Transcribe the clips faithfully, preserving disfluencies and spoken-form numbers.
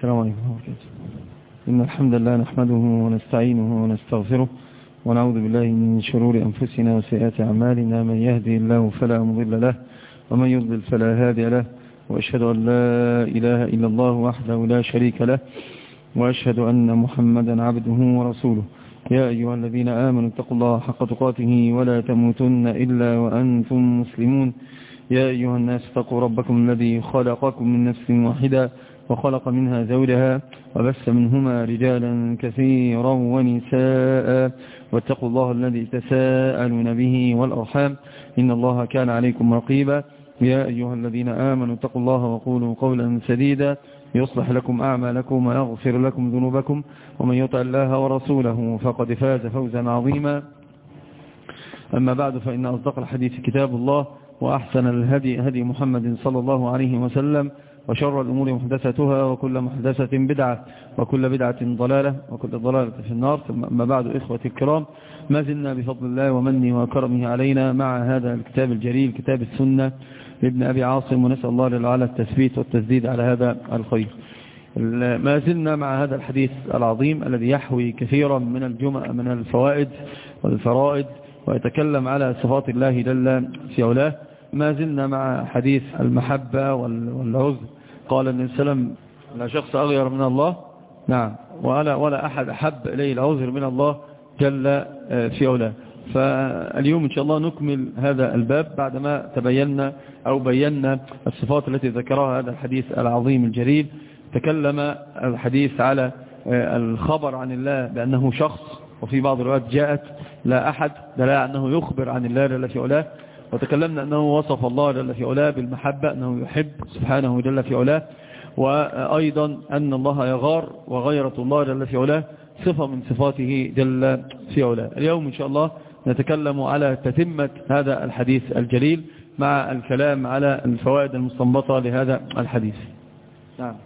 السلام عليكم ورحمة الله وبركاته. إن الحمد لله نحمده ونستعينه ونستغفره ونعوذ بالله من شرور أنفسنا وسيئات أعمالنا. من يهدي الله فلا مضل له ومن يضلل فلا هادي له، وأشهد أن لا إله إلا الله وحده لا شريك له، وأشهد أن محمدا عبده ورسوله. يا أيها الذين آمنوا اتقوا الله حق تقاته ولا تموتن إلا وأنتم مسلمون. يا أيها الناس اتقوا ربكم الذي خلقكم من نفس واحدة وخلق منها زوجها وبث منهما رجالا كثيرا ونساء، واتقوا الله الذي تساءلون به والأرحام إن الله كان عليكم رقيبا. يا أيها الذين آمنوا اتقوا الله وقولوا قولا سديدا يصلح لكم أعمالكم ويغفر لكم ذنوبكم، ومن يطع الله ورسوله فقد فاز فوزا عظيما. أما بعد، فإن أصدق الحديث كتاب الله، وأحسن الهدي هدي محمد صلى الله عليه وسلم، وشر الأمور محدثتها، وكل محدثة بدعة، وكل بدعة ضلالة، وكل ضلالة في النار. ثم أما بعد، إخوتي الكرام، ما زلنا بفضل الله ومنه وكرمه علينا مع هذا الكتاب الجليل، كتاب السنة لابن أبي عاصم، ونسأل الله جل وعلا التثبيت والتسديد على هذا الخير. ما زلنا مع هذا الحديث العظيم الذي يحوي كثيرا من الجمع من الفوائد والفرائد، ويتكلم على صفات الله جل في علاه. ما زلنا مع حديث المحبة والعذر. قال النبي صلى الله عليه وسلم: لا شخص أغير من الله، نعم، ولا, ولا أحد أحب إليه العذر من الله جل في علاه. فاليوم إن شاء الله نكمل هذا الباب بعدما تبينا أو بينا الصفات التي ذكرها هذا الحديث العظيم الجليل. تكلم الحديث على الخبر عن الله بأنه شخص، وفي بعض الروايات جاءت لا أحد، دل على أنه يخبر عن الله جل في علاه. وتكلمنا أنه وصف الله جل في علاه بالمحبة، أنه يحب سبحانه جل في علاه، وأيضا أن الله يغار، وغيرة الله جل في علاه صفة من صفاته جل في علاه. اليوم إن شاء الله نتكلم على تتمة هذا الحديث الجليل مع الكلام على الفوائد المستنبطة لهذا الحديث. نعم.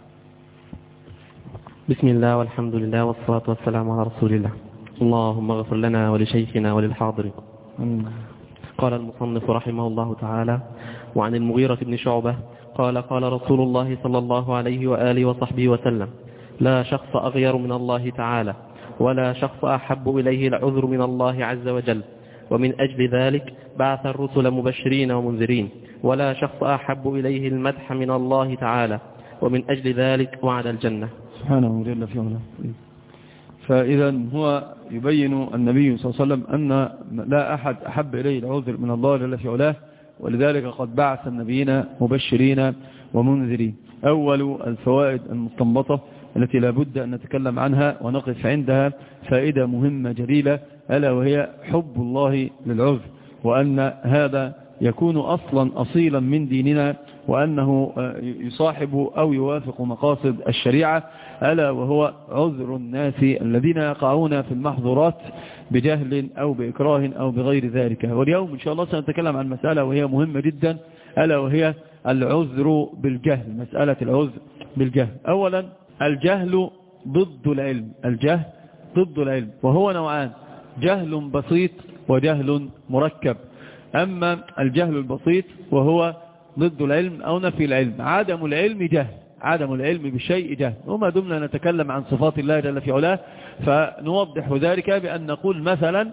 بسم الله والحمد لله والصلاة والسلام على رسول الله. اللهم اغفر لنا ولشيخنا وللحاضرين. قال المصنف رحمه الله تعالى: وعن المغيرة بن شعبة قال: قال رسول الله صلى الله عليه وآله وصحبه وسلم: لا شخص أغير من الله تعالى، ولا شخص أحب إليه العذر من الله عز وجل، ومن أجل ذلك بعث الرسل مبشرين ومنذرين، ولا شخص أحب إليه المدح من الله تعالى، ومن أجل ذلك وعد الجنة. سبحانه جل في علاه. فإذا هو يبين النبي صلى الله عليه وسلم أن لا أحد أحب إليه العذر من الله جل في علاه، ولذلك قد بعث النبيين مبشرين ومنذرين. أول الفوائد المستنبطة التي لا بد أن نتكلم عنها ونقف عندها فائدة مهمة جليلة، ألا وهي حب الله للعذر، وأن هذا يكون أصلا أصيلا من ديننا، وأنه يصاحب أو يوافق مقاصد الشريعة، ألا وهو عذر الناس الذين يقعون في المحظورات بجهل أو بإكراه أو بغير ذلك. واليوم إن شاء الله سنتكلم عن مسألة وهي مهمة جدا، ألا وهي العذر بالجهل، مسألة العذر بالجهل. أولا، الجهل ضد العلم، الجهل ضد العلم، وهو نوعان: جهل بسيط وجهل مركب. أما الجهل البسيط وهو ضد العلم أو نفي العلم، عدم العلم جهل، عدم العلم بشيء جهل. وما دمنا نتكلم عن صفات الله جل في علاه فنوضح ذلك بأن نقول مثلا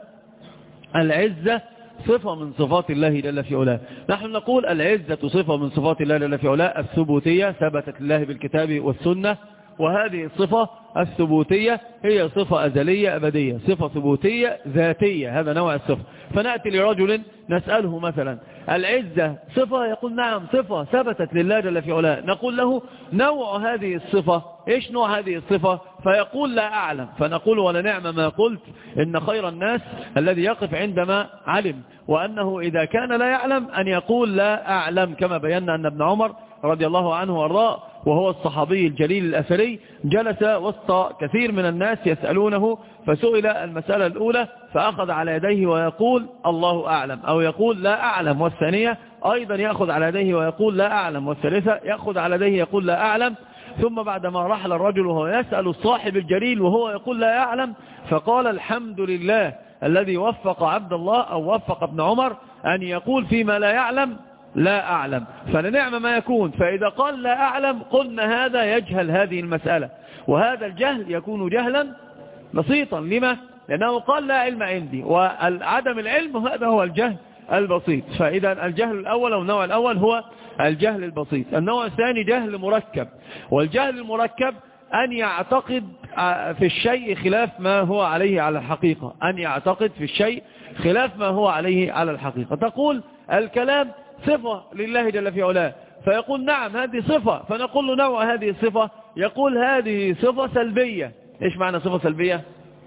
العزة صفة من صفات الله جل في علاه. نحن نقول العزة صفة من صفات الله جل في علاه الثبوتية، ثبتت لله بالكتاب والسنة، وهذه الصفة الثبوتية هي صفة أزلية أبدية، صفة ثبوتية ذاتية، هذا نوع الصفة. فنأتي لرجل نسأله مثلا: العزة صفة؟ يقول: نعم صفة ثبتت لله جل في علاه. نقول له: نوع هذه الصفة، إيش نوع هذه الصفة؟ فيقول: لا أعلم. فنقول: ولا نعم ما قلت، إن خير الناس الذي يقف عندما علم، وأنه إذا كان لا يعلم أن يقول لا أعلم، كما بينا أن ابن عمر رضي الله عنه وارضاه، وهو الصحابي الجليل الأثري، جلس وسط كثير من الناس يسألونه، فسئل المسألة الأولى فأخذ على يديه ويقول الله أعلم، أو يقول لا أعلم، والثانية أيضا يأخذ على يديه ويقول لا أعلم، والثالثة يأخذ على يديه يقول لا أعلم. ثم بعدما رحل الرجل وهو يسأل الصاحب الجليل وهو يقول لا أعلم، فقال: الحمد لله الذي وفق عبد الله أو وفق ابن عمر أن يقول فيما لا يعلم لا أعلم، فلنعم ما يكون. فإذا قال لا أعلم قلنا هذا يجهل هذه المسألة، وهذا الجهل يكون جهلا بسيطا. لما؟ لأنه قال لا علم عندي، وعدم العلم هذا هو الجهل البسيط. فإذا الجهل الأول أو النوع الأول هو الجهل البسيط. النوع الثاني جهل مركب، والجهل المركب أن يعتقد في الشيء خلاف ما هو عليه على الحقيقة، أن يعتقد في الشيء خلاف ما هو عليه على الحقيقة. تقول الكلام صفة لله جل في علاه، فيقول نعم هذه صفة، فنقول له نوع هذه الصفة، يقول هذه صفة سلبية. إيش معنى صفة سلبية؟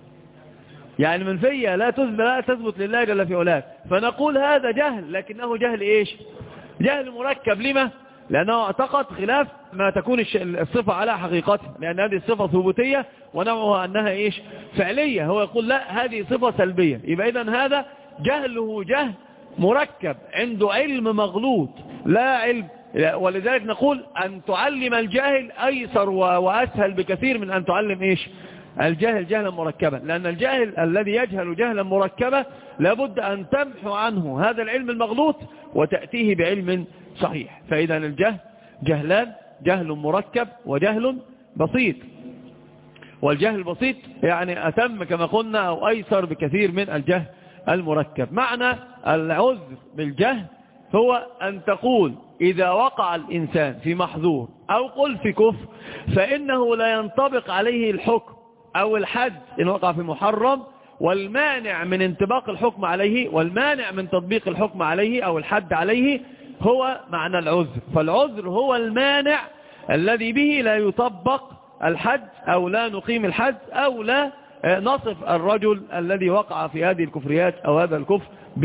يعني منفية، لا تثبت لا تثبت لله جل في علاه. فنقول هذا جهل، لكنه جهل إيش؟ جهل مركب. لما؟ لأنه اعتقد خلاف ما تكون الصفة على حقيقتها، لأن هذه الصفة ثبوتية ونوعها أنها إيش؟ فعلية. هو يقول لا هذه صفة سلبية. يبقى إذن هذا جهله جهل مركب، عنده علم مغلوط لا علم. ولذلك نقول أن تعلم الجاهل أيسر وأسهل بكثير من أن تعلم إيش؟ الجاهل جهلا مركبا، لأن الجاهل الذي يجهل جهلا مركبا لابد أن تمحو عنه هذا العلم المغلوط وتأتيه بعلم صحيح. فإذا الجهل جهلان، جهل مركب وجهل بسيط. والجهل البسيط يعني أتم كما قلنا أو أيسر بكثير من الجهل المركب. معنى العذر بالجهل هو أن تقول إذا وقع الإنسان في محظور أو قل في كفر فإنه لا ينطبق عليه الحكم أو الحد إن وقع في محرم، والمانع من انطباق الحكم عليه والمانع من تطبيق الحكم عليه أو الحد عليه هو معنى العذر. فالعذر هو المانع الذي به لا يطبق الحد أو لا نقيم الحد أو لا نصف الرجل الذي وقع في هذه الكفريات أو هذا الكفر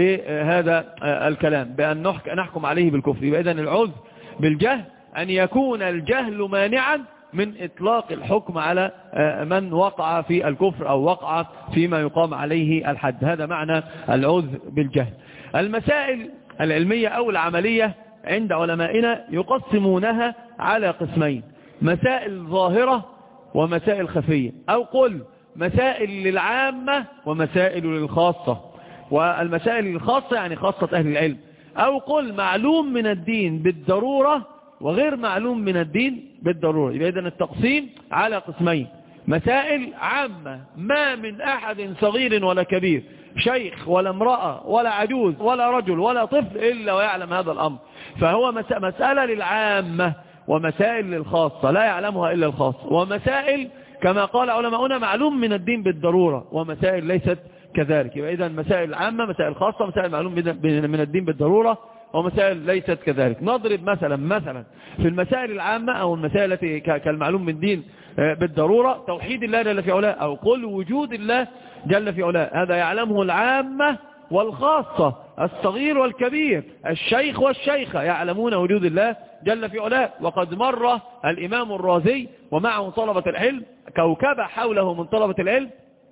بهذا الكلام بأن نحكم عليه بالكفر. يبقى إذن العذر بالجهل أن يكون الجهل مانعا من إطلاق الحكم على من وقع في الكفر أو وقع فيما يقام عليه الحد. هذا معنى العذر بالجهل. المسائل العلمية أو العملية عند علمائنا يقسمونها على قسمين: مسائل ظاهرة ومسائل خفية، أو قل مسائل للعامة ومسائل للخاصة. والمسائل الخاصة يعني خاصة أهل العلم، أو قل معلوم من الدين بالضرورة وغير معلوم من الدين بالضرورة. يبقى إذن التقسيم على قسمين: مسائل عامة ما من أحد صغير ولا كبير، شيخ ولا امرأة ولا عجوز ولا رجل ولا طفل إلا ويعلم هذا الأمر، فهو مسألة للعامة، ومسائل للخاصة لا يعلمها إلا الخاص، ومسائل كما قال علماؤنا معلوم من الدين بالضرورة، ومسائل ليست كذلك. يبقى إذن مسائل عامة، مسائل خاصة، مسائل معلوم من الدين بالضرورة، ومسائل ليست كذلك. نضرب مثلا مثلا في المسائل العامة أو المسائل التي كالمعلوم من الدين بالضرورة توحيد الله جل في علاه، أو قل وجود الله جل في علاه، هذا يعلمه العامة والخاصة، الصغير والكبير، الشيخ والشيخة يعلمون وجود الله جل في علاه. وقد مر الإمام الرازي ومعه طلبة العلم كوكب حوله من طلبة العلم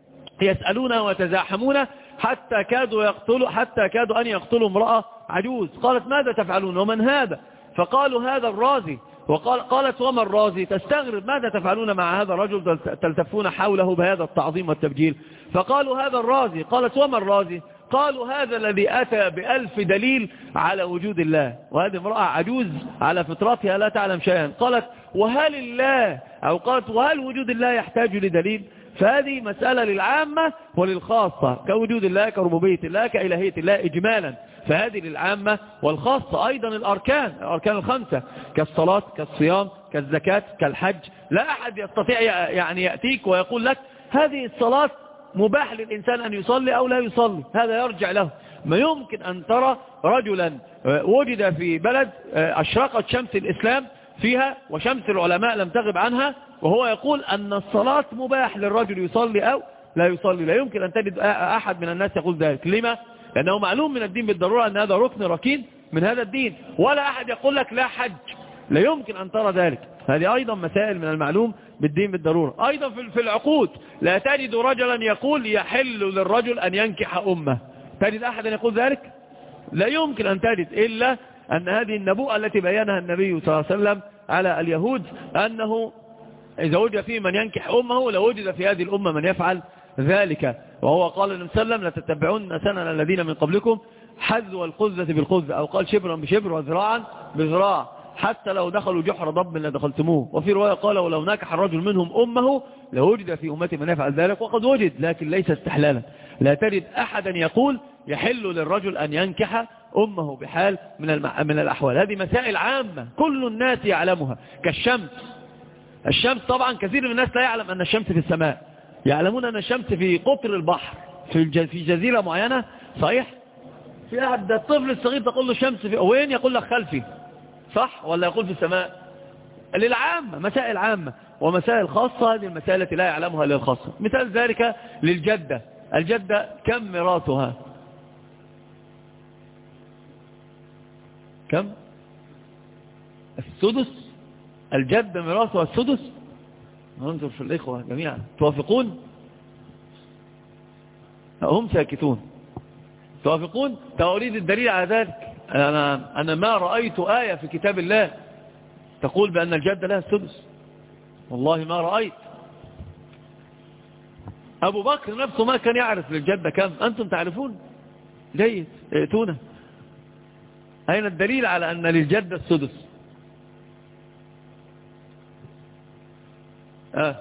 يسألون ويتزاحمون حتى كادوا يقتلوا حتى كادوا أن يقتلوا امرأة عجوز. قالت ماذا تفعلون ومن هذا؟ فقالوا هذا الرازي. وقال قالت وما الرازي؟ تستغرب ماذا تفعلون مع هذا الرجل تلتفون حوله بهذا التعظيم والتبجيل؟ فقالوا هذا الرازي. قالت وما الرازي؟ قالوا هذا الذي أتى بألف دليل على وجود الله، وهذه امرأة عجوز على فطرتها لا تعلم شيئا. قالت وهل الله أو قالت وهل وجود الله يحتاج لدليل؟ فهذه مسألة للعامة وللخاصة، كوجود الله، كربوبية الله، كإلهية الله إجمالا، فهذه للعامة والخاصة. أيضا الأركان، الأركان الخمسة كالصلاة كالصيام كالزكاة كالحج، لا أحد يستطيع يعني يأتيك ويقول لك هذه الصلاة مباح للإنسان أن يصلي أو لا يصلي، هذا يرجع له. ما يمكن أن ترى رجلا وجد في بلد أشرقت شمس الإسلام فيها وشمس العلماء لم تغب عنها وهو يقول أن الصلاة مباح للرجل يصلي أو لا يصلي. لا يمكن أن تجد أحد من الناس يقول ذلك. لما؟ لأنه معلوم من الدين بالضرورة أن هذا ركن ركين من هذا الدين. ولا أحد يقول لك لا حج، لا يمكن أن ترى ذلك. هذه أيضا مسائل من المعلوم بالدين بالضرورة. أيضا في العقود لا تجد رجلا يقول يحل للرجل أن ينكح أمه، تجد أحدا يقول ذلك؟ لا يمكن أن تجد، إلا أن هذه النبوءة التي بيانها النبي صلى الله عليه وسلم على اليهود أنه إذا وجد فيه من ينكح أمه لوجد في هذه الأمة من يفعل ذلك. وهو قال النبي صلى الله عليه وسلم لتتبعون سنن الذين من قبلكم حذو القذة بالقذة، أو قال شبرا بشبر وذراعا بذراع، حتى لو دخلوا جحر ضب لدخلتموه. وفي رواية قال ولو نكح الرجل منهم أمه لوجد في أمتي من يفعل ذلك، وقد وجد لكن ليس استحلالا. لا تجد أحدا يقول يحل للرجل أن ينكح أمه بحال من المع... من الأحوال. هذه مسائل عامة كل الناس يعلمها، كالشمس. الشمس طبعا كثير من الناس لا يعلم أن الشمس في السماء، يعلمون أن الشمس في قطر البحر في الج... في جزيرة معينة، صحيح؟ في أحد الطفل الصغير تقول له الشمس في وين، يقول لك خلفي، صح ولا يقول في السماء؟ للعامة، مسائل عامة. ومسائل خاصة هذه المسائل التي لا يعلمها إلا الخاصة. مثال ذلك للجدة. الجدة كم ميراثها؟ كم؟ السدس. الجدة ميراثها السدس. ننظر في الإخوة جميعا، توافقون؟ هم ساكتون. توافقون؟ تأريد الدليل على ذلك. أنا, أنا ما رأيت آية في كتاب الله تقول بأن الجدة لها السدس، والله ما رأيت. أبو بكر نفسه ما كان يعرف للجدة كم، أنتم تعرفون جيد، ائتونا أين الدليل على أن للجدة السدس؟ آه.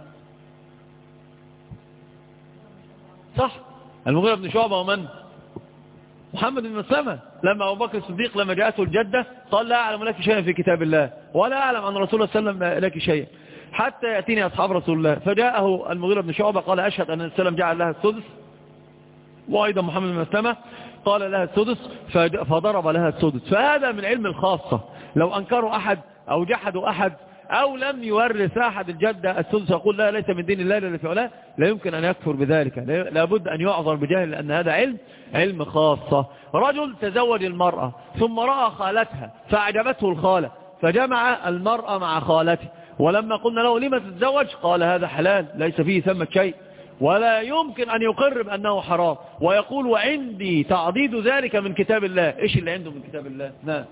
صح، المغيرة بن شعبة ومن؟ محمد بن مسلمة. لما أبو بكر الصديق لما جاءته الجدة قال لا أعلم لك شيئا في كتاب الله ولا أعلم عن رسول الله صلى الله عليه وسلم لك شيئا حتى يأتيني أصحاب رسول الله. فجاءه المغيرة بن شعبة قال أشهد أن النبي صلى الله عليه وسلم جعل لها السدس، وأيضا محمد بن مسلمة قال لها السدس فضرب لها السدس. فهذا من علم الخاصة. لو أنكروا أحد أو جحدوا أحد أو لم يورث أحد الجدة السدس يقول لا ليس من دين الله الذي في علاه، لا يمكن أن يكفر بذلك، لابد أن يعذر بجهل، لأن هذا علم علم خاصة. رجل تزوج المرأة ثم رأى خالتها فأعجبته الخالة فجمع المرأة مع خالته، ولما قلنا له لما تتزوج قال هذا حلال ليس فيه ثمة شيء، ولا يمكن أن يقر بأنه حرام، ويقول وعندي تعضيد ذلك من كتاب الله. إيش اللي عنده من كتاب الله؟ نعم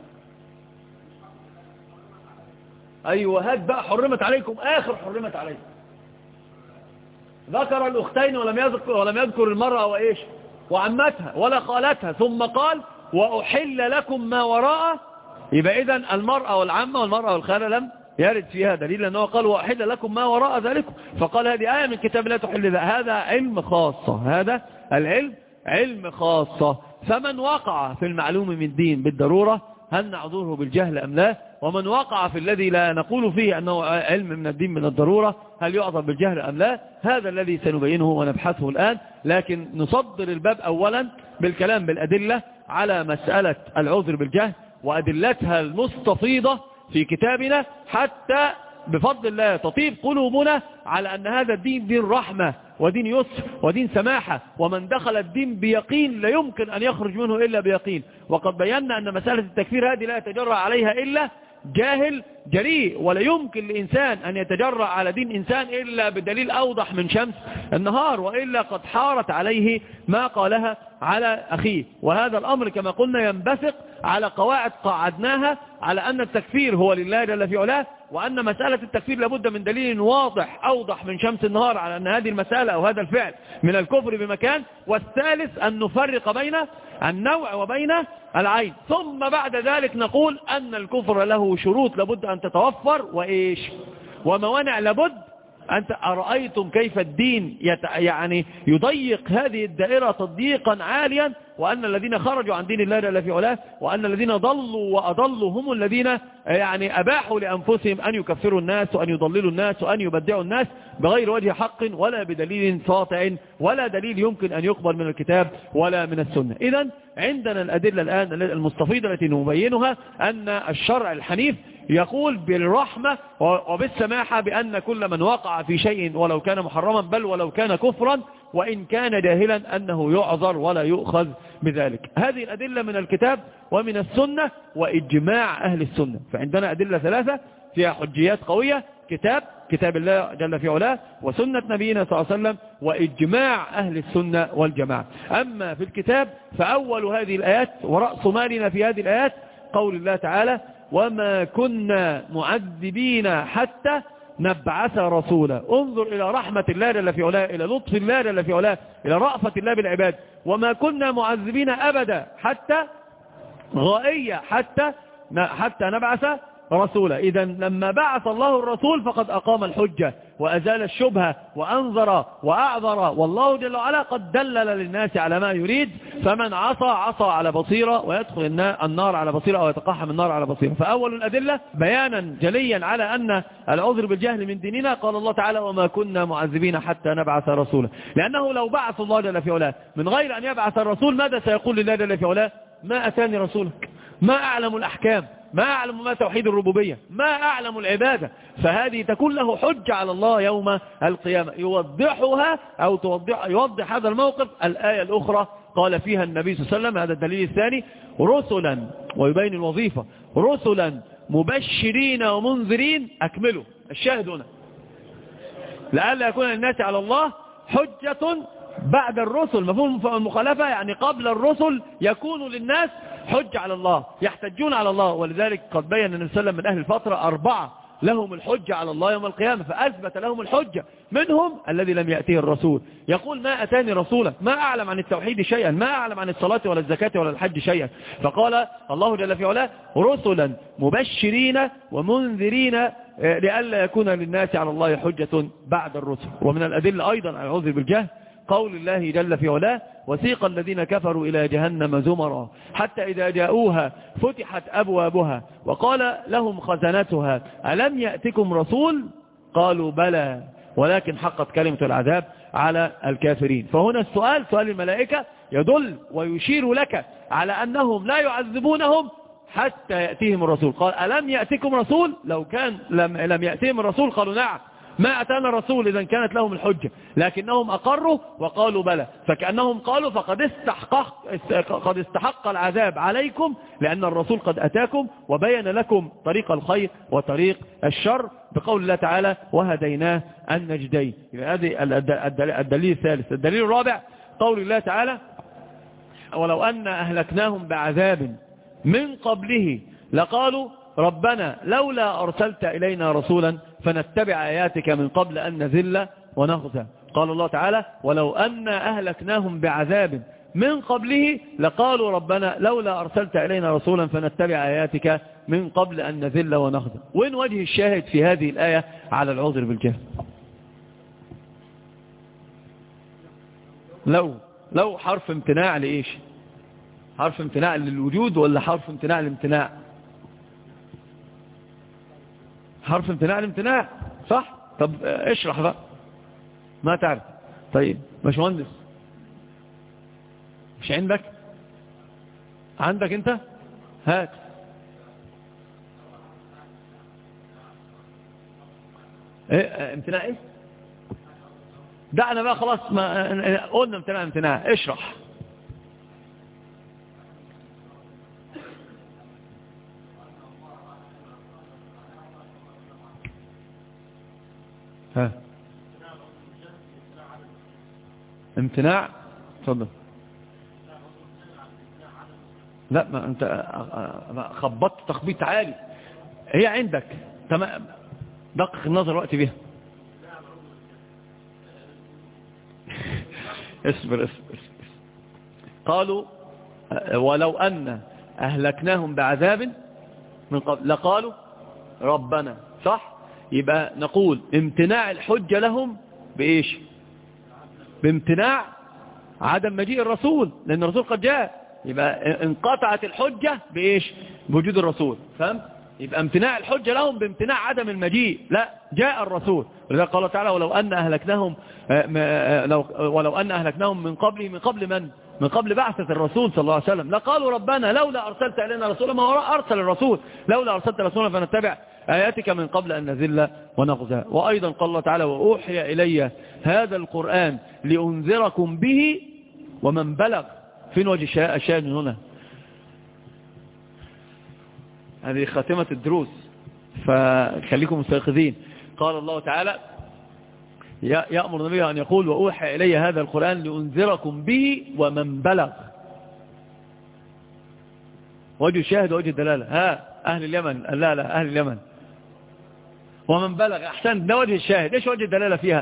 أيوة، هات بقى حرمت عليكم، آخر حرمت عليكم. ذكر الأختين ولم يذكر ولم يذكر المرأة وإيش وعمتها ولا خالتها، ثم قال وأحل لكم ما وراء. يبقى إذن المرأة والعمة والمرأة والخالة لم يرد فيها دليل، لأنه قال وأحل لكم ما وراء ذلكم، فقال هذه آية من كتاب لا تحل ذلك. هذا علم خاصة، هذا العلم علم خاصة. فمن وقع في المعلوم من الدين بالضرورة هل نعذره بالجهل أم لا؟ ومن وقع في الذي لا نقول فيه أنه علم من الدين من الضرورة هل يعذر بالجهل أم لا؟ هذا الذي سنبينه ونبحثه الآن. لكن نصدر الباب أولا بالكلام بالأدلة على مسألة العذر بالجهل وأدلتها المستفيضة في كتابنا، حتى بفضل الله تطيب قلوبنا على أن هذا الدين دين رحمة ودين يسر ودين سماحة، ومن دخل الدين بيقين لا يمكن أن يخرج منه إلا بيقين. وقد بينا أن مسألة التكفير هذه لا يتجرأ عليها إلا جاهل جريء، ولا يمكن لإنسان أن يتجرأ على دين إنسان إلا بدليل أوضح من شمس النهار، وإلا قد حارت عليه ما قالها على أخيه. وهذا الأمر كما قلنا ينبثق على قواعد قعدناها على أن التكفير هو لله جل في علاه، وأن مسألة التكفير لابد من دليل واضح أوضح من شمس النهار على أن هذه المسألة أو هذا الفعل من الكفر بمكان. والثالث أن نفرق بين النوع وبين العين، ثم بعد ذلك نقول أن الكفر له شروط لابد أن تتوفر وإيش وموانع لابد أنت أرأيتم كيف الدين يت... يعني يضيق هذه الدائرة تضييقا عاليا، وأن الذين خرجوا عن دين الله جل في علاه وأن الذين ضلوا وأضلوا هم الذين يعني أباحوا لأنفسهم أن يكفروا الناس وأن يضللوا الناس وأن يبدعوا الناس بغير وجه حق ولا بدليل ساطع ولا دليل يمكن أن يقبل من الكتاب ولا من السنة. إذن عندنا الأدلة الآن المستفيضة التي نبينها أن الشرع الحنيف يقول بالرحمة وبالسماحة بأن كل من وقع في شيء ولو كان محرما بل ولو كان كفرا وإن كان جاهلا أنه يعذر ولا يؤخذ بذلك. هذه الأدلة من الكتاب ومن السنة وإجماع أهل السنة. فعندنا أدلة ثلاثة فيها حجيات قوية: كتاب كتاب الله جل في علاه، وسنة نبينا صلى الله عليه وسلم، وإجماع أهل السنة والجماعة. أما في الكتاب فأول هذه الآيات ورأس مالنا في هذه الآيات قول الله تعالى: وما كنا معذبين حتى نبعث رسولا. انظر إلى رحمة الله جل في علاه، إلى لطف الله جل في علاه، إلى رأفة الله بالعباد. وما كنا معذبين أبدا حتى غائية حتى حتى نبعث رسولا. إذا لما بعث الله الرسول فقد أقام الحجة وأزال الشبهة وأنذر وأعذر، والله جل وعلا قد دلل للناس على ما يريد. فمن عصى عصى على بصيرة ويدخل النار على بصيرة أو يتقحم النار على بصيرة. فأول الأدلة بيانا جليا على أن العذر بالجهل من ديننا قال الله تعالى وما كنا معذبين حتى نبعث رسولا. لأنه لو بعث الله جل في علاه من غير أن يبعث الرسول ماذا سيقول لله جل في علاه؟ ما أتاني رسولك، ما أعلم الأحكام، ما أعلم ما توحيد الربوبية، ما أعلم العبادة. فهذه تكون له حجة على الله يوم القيامة يوضحها أو توضح يوضح هذا الموقف الآية الأخرى قال فيها النبي صلى الله عليه وسلم، هذا الدليل الثاني، رسلا، ويبين الوظيفة، رسلا مبشرين ومنذرين. أكملوا الشاهد هنا لئلا يكون للناس على الله حجة بعد الرسل. مفهوم المخالفة يعني قبل الرسل يكون للناس حجة على الله، يحتجون على الله. ولذلك قد بين النبي صلى الله عليه وسلم من أهل الفترة أربعة لهم الحجة على الله يوم القيامة، فأثبت لهم الحجة. منهم الذي لم يأتيه الرسول يقول ما أتاني رسولا، ما أعلم عن التوحيد شيئا، ما أعلم عن الصلاة ولا الزكاة ولا الحج شيئا. فقال الله جل في علاه رسلا مبشرين ومنذرين لئلا يكون للناس على الله حجة بعد الرسل. ومن الأدلة أيضا على العذر بالجهل قول الله جل في علاه وسيق الذين كفروا إلى جهنم زمرا حتى إذا جاءوها فتحت أبوابها وقال لهم خزنتها ألم يأتكم رسول قالوا بلى ولكن حقت كلمة العذاب على الكافرين. فهنا السؤال سؤال الملائكة يدل ويشير لك على أنهم لا يعذبونهم حتى يأتيهم الرسول. قال ألم يأتكم رسول؟ لو كان لم, لم يأتيهم الرسول قالوا نعم ما أتانا الرسول، إذا كانت لهم الحجة، لكنهم أقروا وقالوا بلى، فكأنهم قالوا فقد استحق, قد استحق العذاب عليكم لأن الرسول قد أتاكم وبين لكم طريق الخير وطريق الشر بقول الله تعالى وهديناه النجدين. هذه الدليل الثالث. الدليل الرابع قول الله تعالى ولو أن أهلكناهم بعذاب من قبله لقالوا ربنا لولا أرسلت إلينا رسولا فنتبع آياتك من قبل أن نذل ونخزى. قال الله تعالى ولو أن أهلكناهم بعذاب من قبله لقالوا ربنا لولا أرسلت إلينا رسولا فنتبع آياتك من قبل أن نذل ونخزى. وين وجه الشاهد في هذه الآية على العذر بالجهل؟ لو لو حرف امتناع لإيش؟ حرف امتناع للوجود ولا حرف امتناع للامتناع؟ حرف امتناع الامتناع صح؟ طب اشرح بقى ما تعرف. طيب باشمهندس مش عندك؟ عندك انت؟ هات. ايه امتناع ايه؟ دعنا بقى خلاص ما قلنا امتناع امتناع. اشرح. ها امتناع اتفضل. لا ما انت خبطت تخبيط عالي. هي عندك تمام دقق النظر وقت بيها. اصبر اصبر اصبر. قالوا ولو أن أهلكناهم بعذاب من قبل لقالوا ربنا صح. يبقى نقول امتناع الحجة لهم بإيش؟ بامتناع عدم مجيء الرسول لأن الرسول قد جاء. يبقى انقطعت الحجة بإيش؟ بوجود الرسول. فهم؟ يبقى امتناع الحجة لهم بامتناع عدم المجيء. لا جاء الرسول. ولذلك قال الله تعالى ولو أن أهلكناهم ولو أن أهلكناهم من قبل من قبل من؟ من قبل بعثة الرسول صلى الله عليه وسلم لقالوا ربنا لولا أرسلت إلينا رسولا. ما هو أرسل الرسول لولا أرسلت رسولا فنتبع آياتك من قبل أن نذل ونخزى. وأيضا قال الله تعالى وأوحي إلي هذا القرآن لأنذركم به ومن بلغ. فين وجه الشاهد من هنا؟ هذه خاتمة الدروس فخليكم مستيقظين. قال الله تعالى يأمر النبي أن يقول وأوحي إلي هذا القرآن لأنذركم به ومن بلغ. وجه الشاهد وجه الدلالة. ها أهل اليمن لا لا أهل اليمن ومن بلغ. أحسن، ده وجه الشاهد. إيش وجه الدلالة فيها؟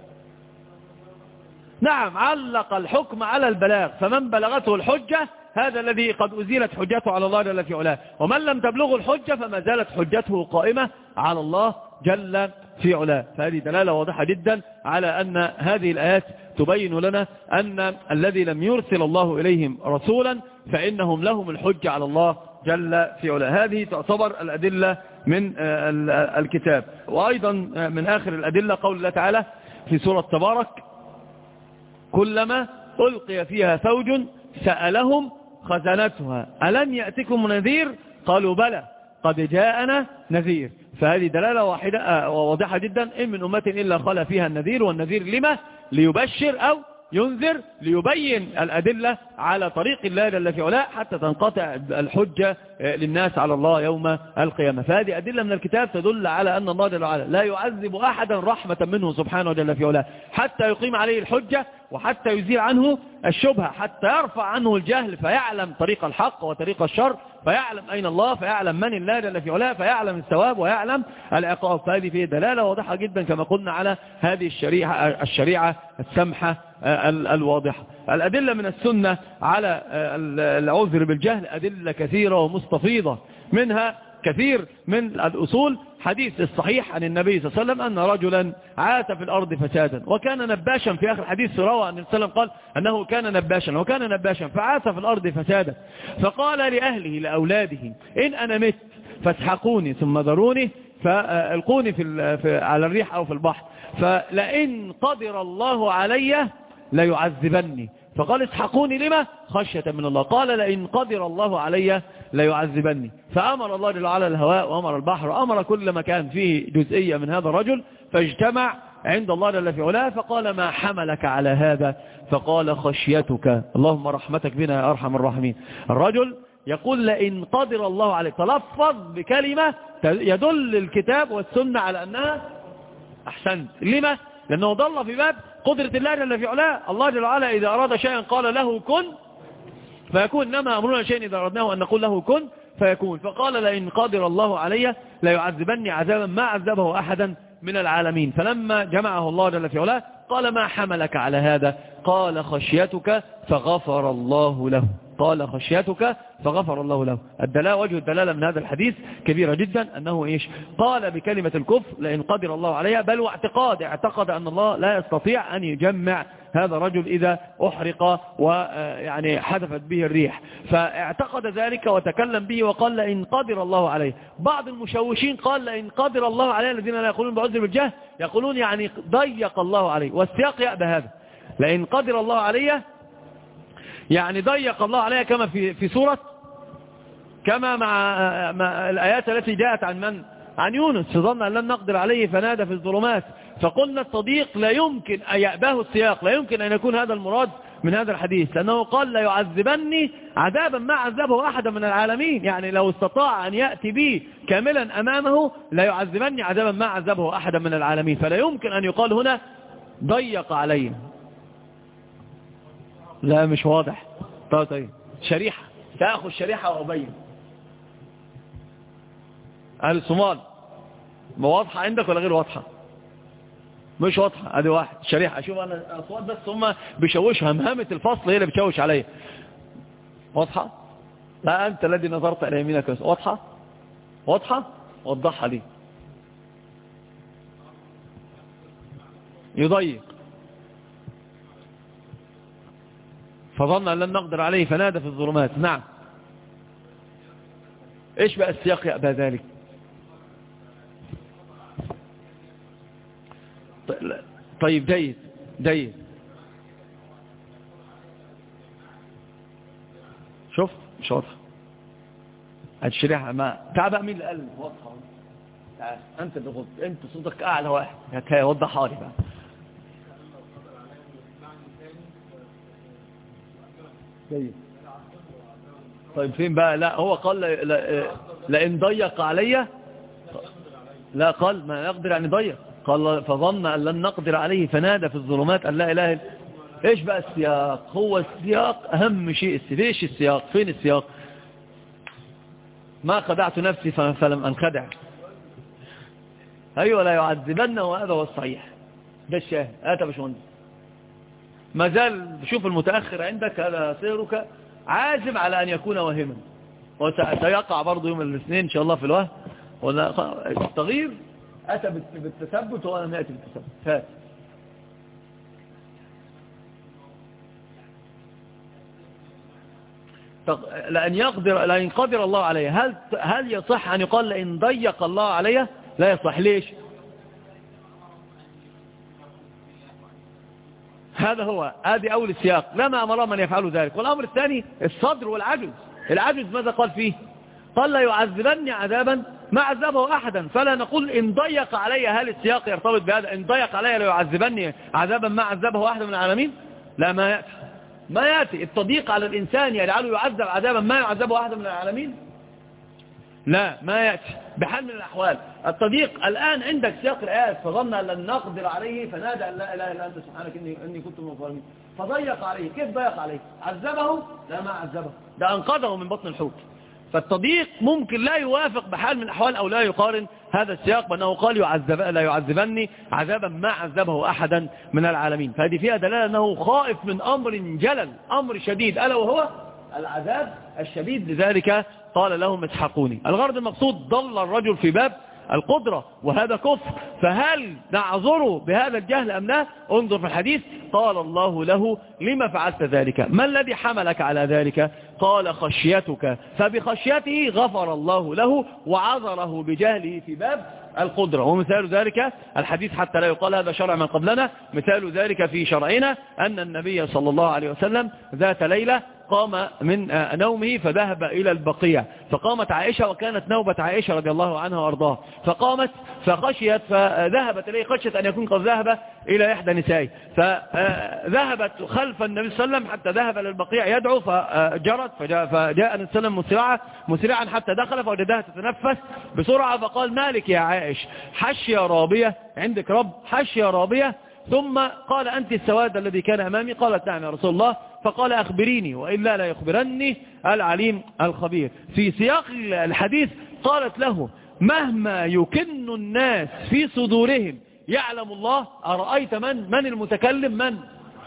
نعم، علق الحكم على البلاغ، فمن بلغته الحجة هذا الذي قد أزيلت حجته على الله جل في علاه، ومن لم تبلغه الحجة فما زالت حجته قائمة على الله جل في علاه. فهذه دلالة واضحة جدا على أن هذه الآيات تبين لنا أن الذي لم يرسل الله إليهم رسولا فإنهم لهم الحجة على الله جل في علاه. هذه تعتبر الأدلة من الكتاب. وأيضا من آخر الأدلة قول الله تعالى في سورة تبارك: كلما ألقي فيها فوج سألهم خزنتها ألم يأتكم نذير قالوا بلى قد جاءنا نذير. فهذه دلالة واحدة واضحة جدا: إن من أمة إلا خلا فيها النذير. والنذير لما؟ ليبشر أو ينذر، ليبين الأدلة على طريق الله جل في علاه حتى تنقطع الحجة للناس على الله يوم القيامة. فهذه أدلة من الكتاب تدل على أن الله جل وعلا لا يعذب أحدا رحمة منه سبحانه جل في علاه حتى يقيم عليه الحجة، وحتى يزيل عنه الشبهة، حتى يرفع عنه الجهل فيعلم طريق الحق وطريق الشر، فيعلم أين الله، فيعلم من الله جل في علاه، فيعلم الثواب ويعلم العقاب. فهذه فيه دلالة واضحة جدا كما قلنا على هذه الشريعة الشريعة السمحة الواضحة. الأدلة من السنة على العذر بالجهل أدلة كثيرة ومستفيضة، منها كثير من الأصول حديث الصحيح عن النبي صلى الله عليه وسلم أن رجلا عاث في الأرض فسادا وكان نباشا. في آخر حديث روى أن السلام قال أنه كان نباشا وكان نباشا فعاث في الأرض فسادا، فقال لأهله لأولاده: إن أنا مت فاسحقوني ثم ذروني فألقوني في في على الريح أو في البحر، فلئن قدر الله علي ليعذبني. فقال: اسحقوني لما؟ خشية من الله. قال: لئن قدر الله علي ليعذبني. فأمر الله جل وعلا الهواء وأمر البحر وأمر كل مكان فيه جزئية من هذا الرجل، فاجتمع عند الله جل في علاه، فقال: ما حملك على هذا؟ فقال: خشيتك، اللهم رحمتك بنا يا أرحم الراحمين. الرجل يقول: لئن قدر الله عليك، تلفظ بكلمة يدل الكتاب والسنة على أنها أحسنت. لما؟ لأنه ضل في باب قدرة الله جل في علاه. الله جل وعلا إذا أراد شيئا قال له كن فيكون، إنما أمرنا شيء إذا أردناه أن نقول له كن فيكون. فقال: لئن قدر الله علي ليعذبني عذابا ما عذبه أحدا من العالمين. فلما جمعه الله جل في علاه قال: ما حملك على هذا؟ قال: خشيتك، فغفر الله له. قال: خشيتك فغفر الله له. الدلالة، وجه الدلالة من هذا الحديث كبيرة جدا، أنه إيش؟ قال بكلمة الكفر لئن قدر الله عليها، بل واعتقاد اعتقد أن الله لا يستطيع أن يجمع هذا الرجل إذا أحرق ويعني حدثت به الريح، فاعتقد ذلك وتكلم به وقال: لئن قدر الله عليه. بعض المشوشين قال: لئن قدر الله عليه، الذين لا يقولون بعذر بالجهل يقولون يعني ضيق الله عليه، والسياق يأبى هذا. لئن قدر الله عليه يعني ضيق الله عليها، كما في في سورة، كما مع, مع الآيات التي جاءت عن من؟ عن يونس: فظن أن لن نقدر عليه فنادى في الظلمات. فقلنا التضييق لا يمكن أن يأباه السياق، لا يمكن أن يكون هذا المراد من هذا الحديث، لأنه قال: لا يعذبني عذابا ما عذبه أحدا من العالمين. يعني لو استطاع أن يأتي به كاملا أمامه لا يعذبني عذابا ما عذبه أحدا من العالمين. فلا يمكن أن يقال هنا ضيق عليه. لا مش واضح. طيب طيب شريحة، تأخذ شريحة وأبين. أهل الصومال ما واضحة عندك ولا غير واضحة؟ مش واضحة. هذه واحد شريحة. أشوف أنا أصوات بس هم بيشوشها، مهمة الفصل هي اللي بتشوش عليا. واضحة؟ لا أنت الذي نظرت إلى يمينك. واضحة؟ واضحة؟ وضحها لي. يضيق. فظن أن لن نقدر عليه فنادى في الظلمات. نعم. إيش بقى السياق يأبى ذلك؟ طيب جيد جيد. شوف مش واضح الشريحة. ما تعال بقى، مين اللي قال واضحة؟ تعال أنت اللي غلط، أنت صوتك أعلى واحد. هكاية وضحها لي بقى. جيد. طيب فين بقى؟ لا هو قال لئن ضيق علي، لا قال ما يقدر يعني ضيق. قال فظن أن لن نقدر عليه فنادى في الظلمات أن لا إله إلا. إيش بقى السياق؟ هو السياق أهم شيء. ليش السياق؟ فين السياق؟ ما خدعت نفسي فلم أنخدع. أيوة لا يعذبن، وهذا هو الصحيح، ده الشاهد. هات يا باشمهندس. ما زال شوف المتأخر عندك هذا سيرك عازم على أن يكون واهما، وسيقع برضه يوم الاثنين إن شاء الله في الوهم ولا التغيير. أتى بالتثبت وأنا ما أتي بالتثبت. هات. لأن يقدر لأن قدر الله عليه، هل هل يصح أن يقال لأن ضيق الله عليه؟ لا يصح. ليش؟ هذا هو هذه أول السياق، لما أمر من يفعل ذلك. والأمر الثاني الصدر والعجز. العجز ماذا قال فيه؟ قال لا يعذبني عذابا ما عذبه أحدا، فلا نقول إن ضيق علي. هل السياق يرتبط بهذا؟ إن ضيق علي لا يعذبني عذابا ما عذبه أحد من العالمين؟ لا، ما يأتي ما يأتي التضييق على الإنسان يجعله يعذب عذابا ما يعذبه أحد من العالمين. لا، ما يأتي بحال من الأحوال. التضييق الآن عندك سياق الآيات، فظن أن لن نقدر عليه فنادى أن لا إله إلا أنت سبحانك إني, إني كنت من الظالمين. فضيق عليه. كيف ضيق عليه؟ عذبه؟ لا، ما عذبه، ده أنقذه من بطن الحوت. فالتضييق ممكن لا يوافق بحال من الأحوال أو لا يقارن هذا السياق بأنه قال يعذب لا يعذبني عذابا ما عذبه أحدا من العالمين. فهذه فيها دلالة أنه خائف من أمر جلل، أمر شديد، ألا وهو العذاب الشديد. لذلك قال لهم اسحقوني. الغرض المقصود ضل الرجل في باب القدرة، وهذا كفر. فهل نعذره بهذا الجهل أم لا؟ انظر في الحديث. قال الله له لما فعلت ذلك؟ ما الذي حملك على ذلك؟ قال خشيتك. فبخشيته غفر الله له وعذره بجهله في باب القدرة. ومثال ذلك الحديث حتى لا يقال هذا شرع من قبلنا. مثال ذلك في شرعنا أن النبي صلى الله عليه وسلم ذات ليلة قام من نومه فذهب إلى البقيع، فقامت عائشة، وكانت نوبة عائشة رضي الله عنها وارضاها، فقامت فخشيت فذهبت إليه خشيت أن يكون قد ذهب إلى إحدى نسائه، فذهبت خلف النبي صلى الله عليه وسلم حتى ذهب إلى البقيع يدعو، فجرت فجاء, فجاء النبي صلى الله عليه وسلم مسرعا مسرعا حتى دخل فوجدها تتنفس بسرعة، فقال مالك يا عائش؟ حشية رابية، عندك رب حشية رابية؟ ثم قال أنت السواد الذي كان أمامي؟ قالت نعم يا رسول الله. فقال أخبريني وإلا لا يخبرني العليم الخبير. في سياق الحديث قالت له مهما يكن الناس في صدورهم يعلم الله. أرأيت من من المتكلم؟ من؟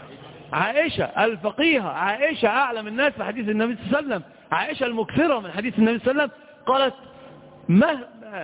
عائشة الفقيهة. عائشة أعلم الناس في حديث النبي صلى الله عليه وسلم، عائشة المكثرة من حديث النبي صلى الله عليه وسلم. قالت مهما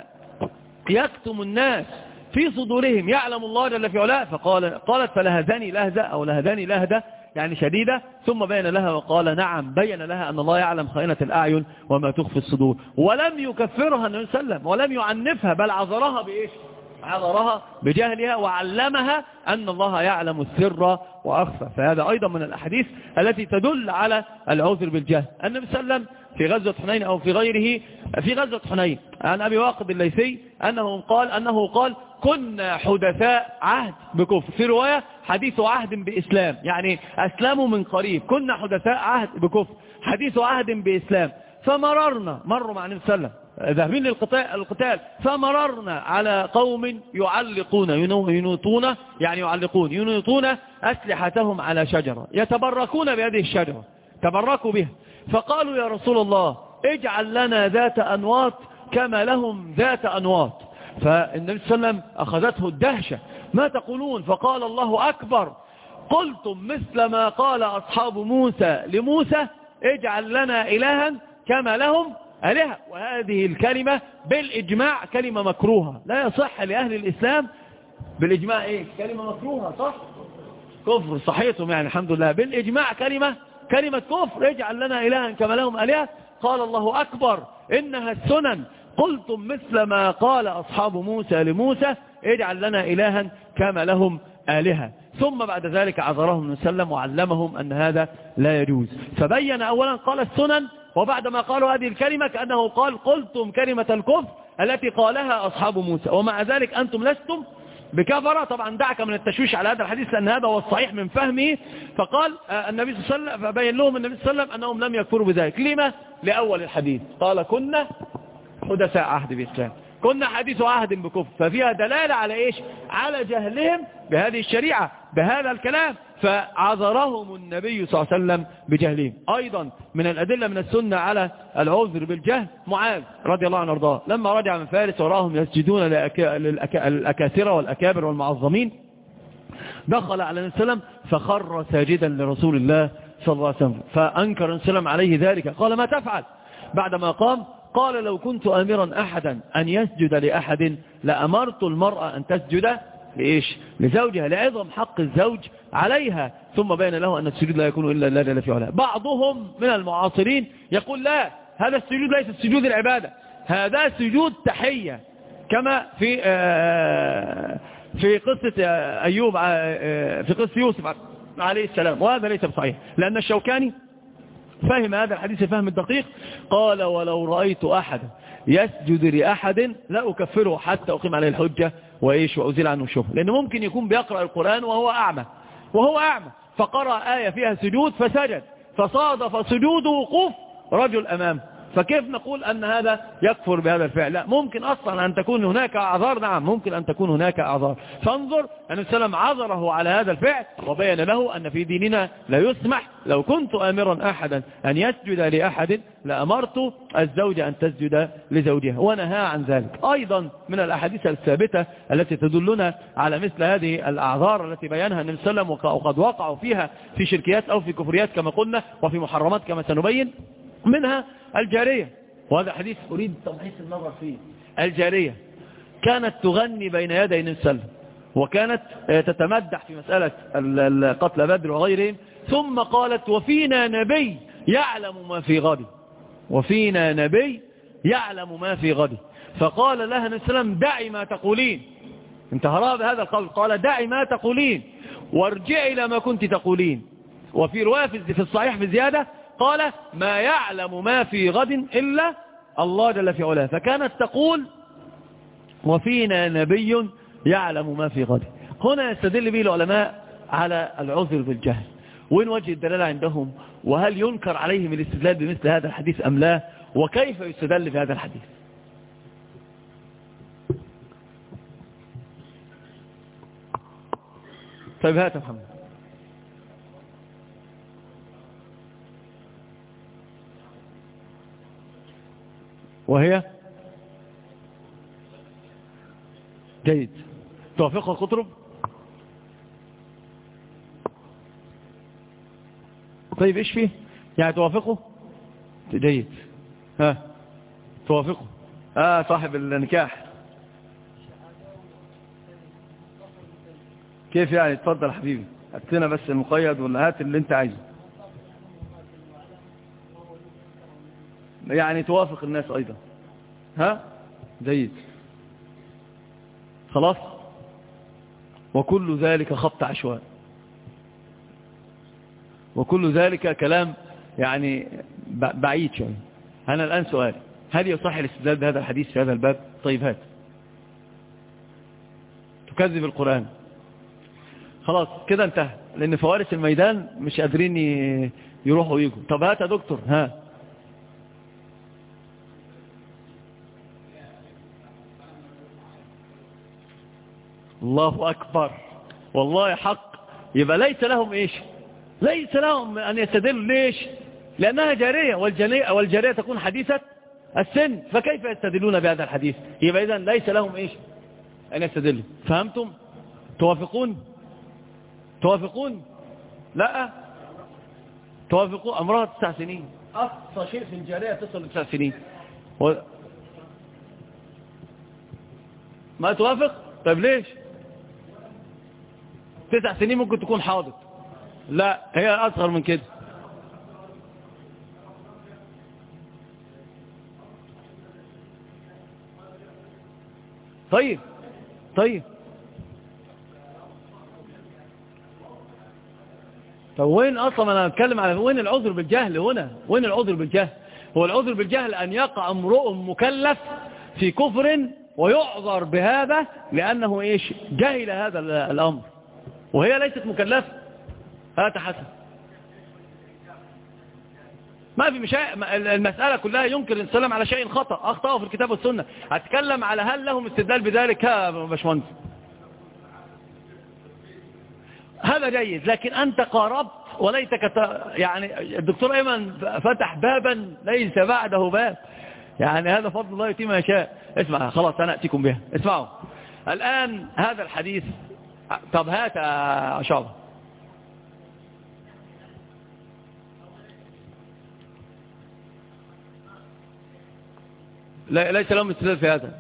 يكتم الناس في صدورهم يعلم الله جل في علاه. فقال قالت فلهذني لهذا أو لهذني لهذا يعني شديدة. ثم بين لها وقال نعم، بين لها أن الله يعلم خائنة الأعين وما تخفي الصدور. ولم يكفرها النبي صلى الله عليه وسلم ولم يعنفها، بل عذرها بإيش؟ عذرها بجهلها، وعلمها أن الله يعلم السر وأخفى. فهذا أيضا من الأحاديث التي تدل على العذر بالجهل. النبي صلى الله عليه وسلم في غزوة حنين أو في غيره، في غزوة حنين عن أبي واقد الليثي أنه قال أنه قال كنا حدثاء عهد بكفر، في رواية حديث عهد بإسلام، يعني أسلموا من قريب. كنا حدثاء عهد بكفر حديث عهد بإسلام. فمررنا مروا مع النبي صلى الله عليه وسلم ذاهبين للقتال، فمررنا على قوم يعلقون ينوطون يعني يعلقون ينوطون أسلحتهم على شجرة يتبركون بهذه الشجرة، تبركوا بها. فقالوا يا رسول الله اجعل لنا ذات أنواط كما لهم ذات أنواط. فالنبي صلى الله عليه وسلم أخذته الدهشة، ما تقولون؟ فقال الله أكبر، قلتم مثل ما قال أصحاب موسى لموسى اجعل لنا إلها كما لهم آلهة. وهذه الكلمة بالإجماع كلمة مكروهة، لا يصح لأهل الإسلام بالإجماع إيه؟ كلمة مكروهة، صح؟ كفر، صحيتهم يعني الحمد لله. بالإجماع كلمة كلمة كفر، اجعل لنا إلها كما لهم آلهة. قال الله أكبر إنها السنن، قلتم مثل ما قال أصحاب موسى لموسى اجعل لنا إلها كما لهم آلهة. ثم بعد ذلك عذرهم النبي صلى الله عليه وسلم وعلمهم أن هذا لا يجوز. فبين أولا قال السنن، وبعد ما قالوا هذه الكلمة كأنه قال قلتم كلمة الكفر التي قالها أصحاب موسى، ومع ذلك أنتم لستم بكفرة. طبعا دعك من التشويش على هذا الحديث لأن هذا هو الصحيح من فهمه. فقال النبي صلى الله عليه وسلم، فبين لهم النبي صلى الله عليه وسلم أنهم لم يكفروا بذلك. لما؟ لأول الحديث قال كنا حدثاء عهد بإسلام، كنا حديث عهد بكفر، ففيها دلالة على إيش؟ على جهلهم بهذه الشريعة، بهذا الكلام، فعذرهم النبي صلى الله عليه وسلم بجهلهم. أيضا من الأدلة من السنة على العذر بالجهل معاذ رضي الله عنه وارضاه لما رجع من فارس وراهم يسجدون للأكاثرة والأكابر والمعظمين، دخل على النبي صلى الله عليه وسلم فخر ساجدا لرسول الله صلى الله عليه وسلم، فأنكر النبي صلى الله عليه وسلم عليه ذلك. قال ما تفعل؟ بعدما قام قال لو كنت آمرا أحدا أن يسجد لأحد لأمرت المرأة أن تسجد لإيش؟ لزوجها، لعظم حق الزوج عليها. ثم بين له أن السجود لا يكون إلا لله في علاه. بعضهم من المعاصرين يقول لا، هذا السجود ليس سجود العبادة، هذا سجود تحية، كما في في قصة أيوب في قصة يوسف عليه السلام، وهذا ليس بصحيح، لأن الشوكاني فهم هذا الحديث فهم الدقيق. قال ولو رأيت أحدا يسجد لأحد لا أكفره حتى أقيم عليه الحجة وإيش وأزيل عنه الشبهة، لأنه ممكن يكون بيقرأ القرآن وهو أعمى وهو أعمى فقرأ آية فيها سجود فسجد، فصادف سجوده وقوف رجل أمامه، فكيف نقول أن هذا يكفر بهذا الفعل؟ لا، ممكن أصلا أن تكون هناك أعذار، نعم ممكن أن تكون هناك أعذار. فانظر أن السلام عذره على هذا الفعل وبين له أن في ديننا لا يسمح، لو كنت آمرا أحدا أن يسجد لأحد لأمرت الزوجة أن تسجد لزوجها، ونهى عن ذلك. أيضا من الأحاديث الثابتة التي تدلنا على مثل هذه الأعذار التي بيانها النبي صلى الله عليه وسلم وقد وقعوا فيها في شركيات أو في كفريات كما قلنا وفي محرمات كما سنبين، منها الجارية، وهذا حديث أريد تمحيص النظر فيه. الجارية كانت تغني بين يدي النبي صلى الله عليه وسلم، وكانت تتمدح في مسألة قتل بدر وغيرهم، ثم قالت وفينا نبي يعلم ما في غد، وفينا نبي يعلم ما في غد. فقال لها النبي صلى الله عليه وسلم دعي ما تقولين، انتهى بهذا القول، قال دعي ما تقولين وارجعي إلى ما كنت تقولين. وفي رواية في الصحيح في زيادة قال ما يعلم ما في غد إلا الله جل في علاه. فكانت تقول وفينا نبي يعلم ما في غد. هنا يستدل به العلماء على العذر بالجهل. وين وجه الدلالة عندهم؟ وهل ينكر عليهم الاستدلال بمثل هذا الحديث أم لا؟ وكيف يستدل بهذا الحديث؟ طيب هات يا محمد. وهي جيد توافقه القطرب. طيب ايش فيه يعني توافقه؟ جيد. ها توافقه اه صاحب النكاح كيف يعني؟ اتفضل حبيبي، هات لنا بس المقيد ولا هات اللي انت عايزه. يعني توافق الناس أيضا. ها جيد خلاص. وكل ذلك خبط عشواء، وكل ذلك كلام يعني بعيد شوية. أنا الآن سؤال، هل يصح الاستدلال بهذا الحديث في هذا الباب؟ طيب هات. تكذب القرآن. خلاص كده انتهى، لأن فوارس الميدان مش قادرين يروحوا ويجوا. طب هات يا دكتور. ها الله أكبر، والله حق. يبقى ليس لهم إيش؟ ليس لهم أن يستدلوا. ليش؟ لأنها جارية، والجارية, والجارية تكون حديثة السن، فكيف يستدلون بهذا الحديث؟ يبقى إذن ليس لهم إيش؟ أن يستدلوا. فهمتم؟ توافقون؟ توافقون؟ لا توافقون. أمرها تسع سنين، أقصى شيء في الجارية تصل لتسع سنين و... ما توافق؟ طيب ليش؟ تسع سنين ممكن تكون حاضر. لا هي أصغر من كده. طيب طيب طب وين أصلا أنا أتكلم على وين العذر بالجهل هنا؟ وين العذر بالجهل؟ هو العذر بالجهل أن يقع امرؤ مكلف في كفر ويعذر بهذا لأنه إيش؟ جهل هذا الأمر، وهي ليست مكلفة. هات حسن. ما في مشاء. المسألة كلها ينكر السلام على شيء خطأ أخطأه في الكتاب والسنة. هتكلم على هل لهم استدلال بذلك يا باشمهندس؟ هذا جيد، لكن أنت قاربت وليتك ت... يعني الدكتور أيمن فتح بابا ليس بعده باب، يعني هذا فضل الله يتم ما يشاء. اسمع خلاص أنا أتيكم بها. اسمعوا الآن هذا الحديث. طب هات يا شعبة. لا ليس لهم استدلال في هذا.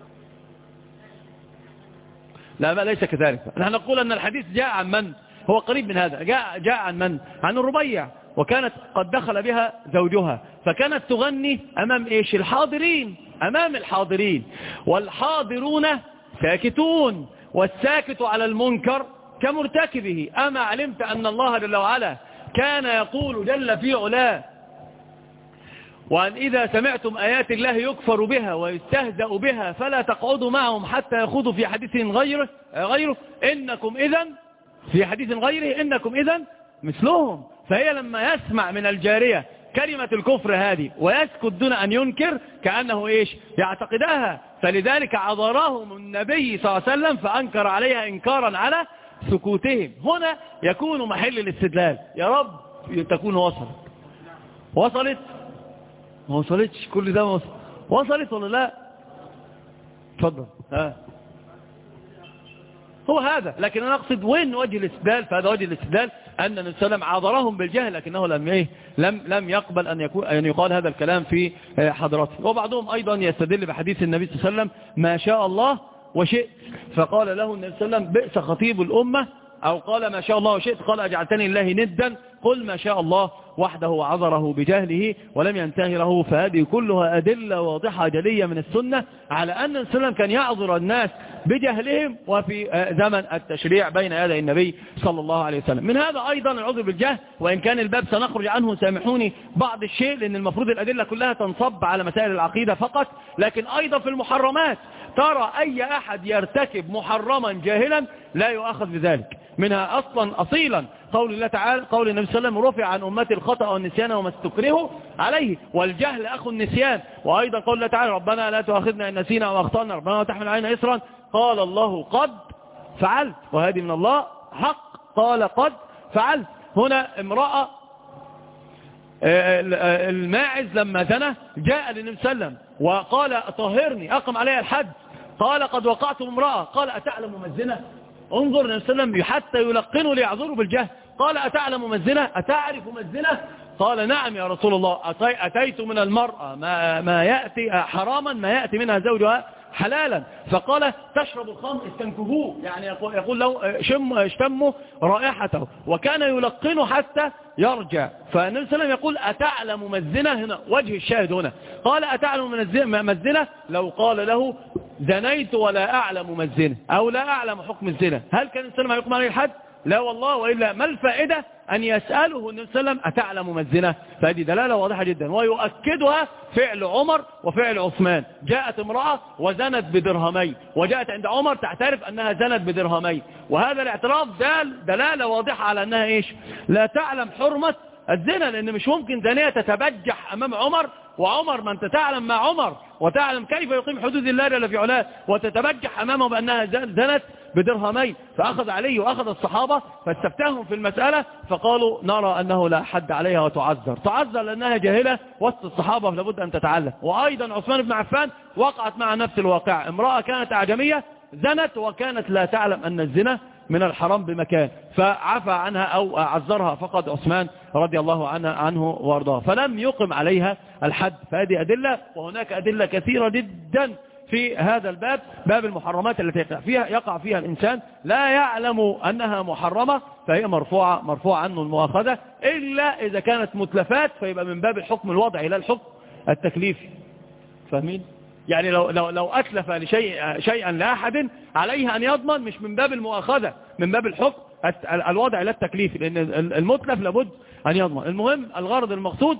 لا ما ليس كذلك. نحن نقول أن الحديث جاء عن من هو قريب من هذا. جاء, جاء عن من؟ عن الربيع، وكانت قد دخل بها زوجها، فكانت تغني أمام إيش؟ الحاضرين، أمام الحاضرين، والحاضرون ساكتون، والساكت على المنكر كمرتكبه. أما علمت أن الله جل وعلا كان يقول جل في علاه: وأن إذا سمعتم آيات الله يكفر بها ويستهزأ بها فلا تقعدوا معهم حتى يخوضوا في حديث غيره, غيره إنكم إذن في حديث غيره إنكم إذن مثلهم. فهي لما يسمع من الجارية كلمة الكفر هذه ويسكت دون أن ينكر كأنه إيش؟ يعتقدها. فلذلك عذرهم النبي صلى الله عليه وسلم فأنكر عليها إنكارا على سكوتهم. هنا يكون محل الاستدلال. يا رب تكون وصلت. وصلت؟ ما وصلتش كل ده وصل. وصلت ولا لا؟ تفضل. ها هو هذا. لكن أنا أقصد وين وجه الاستدلال؟ فهذا وجه الاستدلال أن النبي صلى الله عليه وسلم عذرهم بالجهل، لكنه لم إيه لم لم يقبل أن يكون أن يقال هذا الكلام في حضرته. وبعضهم أيضا يستدل بحديث النبي صلى الله عليه وسلم: ما شاء الله وشئت. فقال له النبي صلى الله عليه وسلم: بئس خطيب الأمة. أو قال: ما شاء الله وشئت. قال: أجعلتني الله ندا. قل ما شاء الله وحده وعذره بجهله ولم ينتهي له. فهذه كلها أدلة واضحة جلية من السنة على أن النبي صلى الله عليه وسلم كان يعذر الناس بجهلهم وفي زمن التشريع بين يدي النبي صلى الله عليه وسلم. من هذا أيضا العذر بالجهل، وإن كان الباب سنخرج عنه سامحوني بعض الشيء، لأن المفروض الأدلة كلها تنصب على مسائل العقيدة فقط، لكن أيضا في المحرمات ترى أي أحد يرتكب محرما جاهلا لا يؤاخذ بذلك. منها أصلا أصيلا قول الله تعالى، قول النبي صلى الله عليه وسلم: رفع عن أمتي الخطأ والنسيان وما استكرهوا عليه، والجهل أخو النسيان. وأيضا قول الله تعالى: ربنا لا تؤاخذنا إن نسينا وأخطأنا، ربنا لا تحمل علينا إصرا. قال الله: قد فعلت. وهذه من الله حق. قال: قد فعلت. هنا امرأة الماعز لما زنى جاء للنبي صلى الله عليه وسلم وقال: طهرني، أقم عليها الحد. قال: قد وقعت امرأة. قال: أتعلم ما الزنا؟ انظر النبي صلى الله عليه وسلم حتى يلقنوا ليعذروا بالجهل. قال: أتعلم ما الزنا؟ أتعرف ما الزنا؟ قال: نعم يا رسول الله، أتيت من المرأة ما, ما يأتي حراما ما يأتي منها زوجها حلالا. فقال: تشرب الخمر استنكهوه، يعني يقول, يقول له شم اشتموا رائحته، وكان يلقنه حتى يرجع. فالنبي صلى الله عليه وسلم يقول: أتعلم ما الزنا؟ هنا وجه الشاهد هنا. قال: أتعلم ما الزنا؟ لو قال له: زنيت ولا أعلم ما الزنا، أو لا أعلم حكم الزنا، هل كان السلام يقوم عليه الحد؟ لا والله. وإلا ما الفائدة أن يسأله النبي صلى الله عليه وسلم: أتعلم ما الزنا؟ فهذه دلالة واضحة جدا، ويؤكدها فعل عمر وفعل عثمان. جاءت امرأة وزنت بدرهمين، وجاءت عند عمر تعترف أنها زنت بدرهمين، وهذا الاعتراف دال دلالة واضحة على أنها إيش؟ لا تعلم حرمة الزنا، لأن مش ممكن زانية تتبجح أمام عمر، وعمر من تتعلم مع عمر وتعلم كيف يقيم حدود الله جل في علاه، وتتبجح أمامه بأنها زنت بدرهمين. فأخذ عليه وأخذ الصحابة فاستفتاهم في المسألة، فقالوا: نرى أنه لا حد عليها وتعذر. تعذر لأنها جاهلة وسط الصحابة، فلابد أن تتعلم. وأيضا عثمان بن عفان وقعت مع نفس الواقع، امرأة كانت أعجمية زنت وكانت لا تعلم أن الزنا من الحرام بمكان، فعفى عنها أو عذرها فقد عثمان رضي الله عنه, عنه وارضاه، فلم يقم عليها الحد. فهذه أدلة، وهناك أدلة كثيرة جدا في هذا الباب، باب المحرمات التي يقع فيها, يقع فيها الإنسان لا يعلم أنها محرمة، فهي مرفوعة مرفوع عنه المؤاخذة، إلا إذا كانت متلفات فيبقى من باب الحكم الوضعي لا الحكم التكليفي. فاهمين؟ يعني لو, لو, لو أتلف لشيء شيئا لأحد عليه أن يضمن، مش من باب المؤاخذة، من باب الحكم الوضع لا التكليفي، لأن المتلف لابد أن يضمن. المهم الغرض المقصود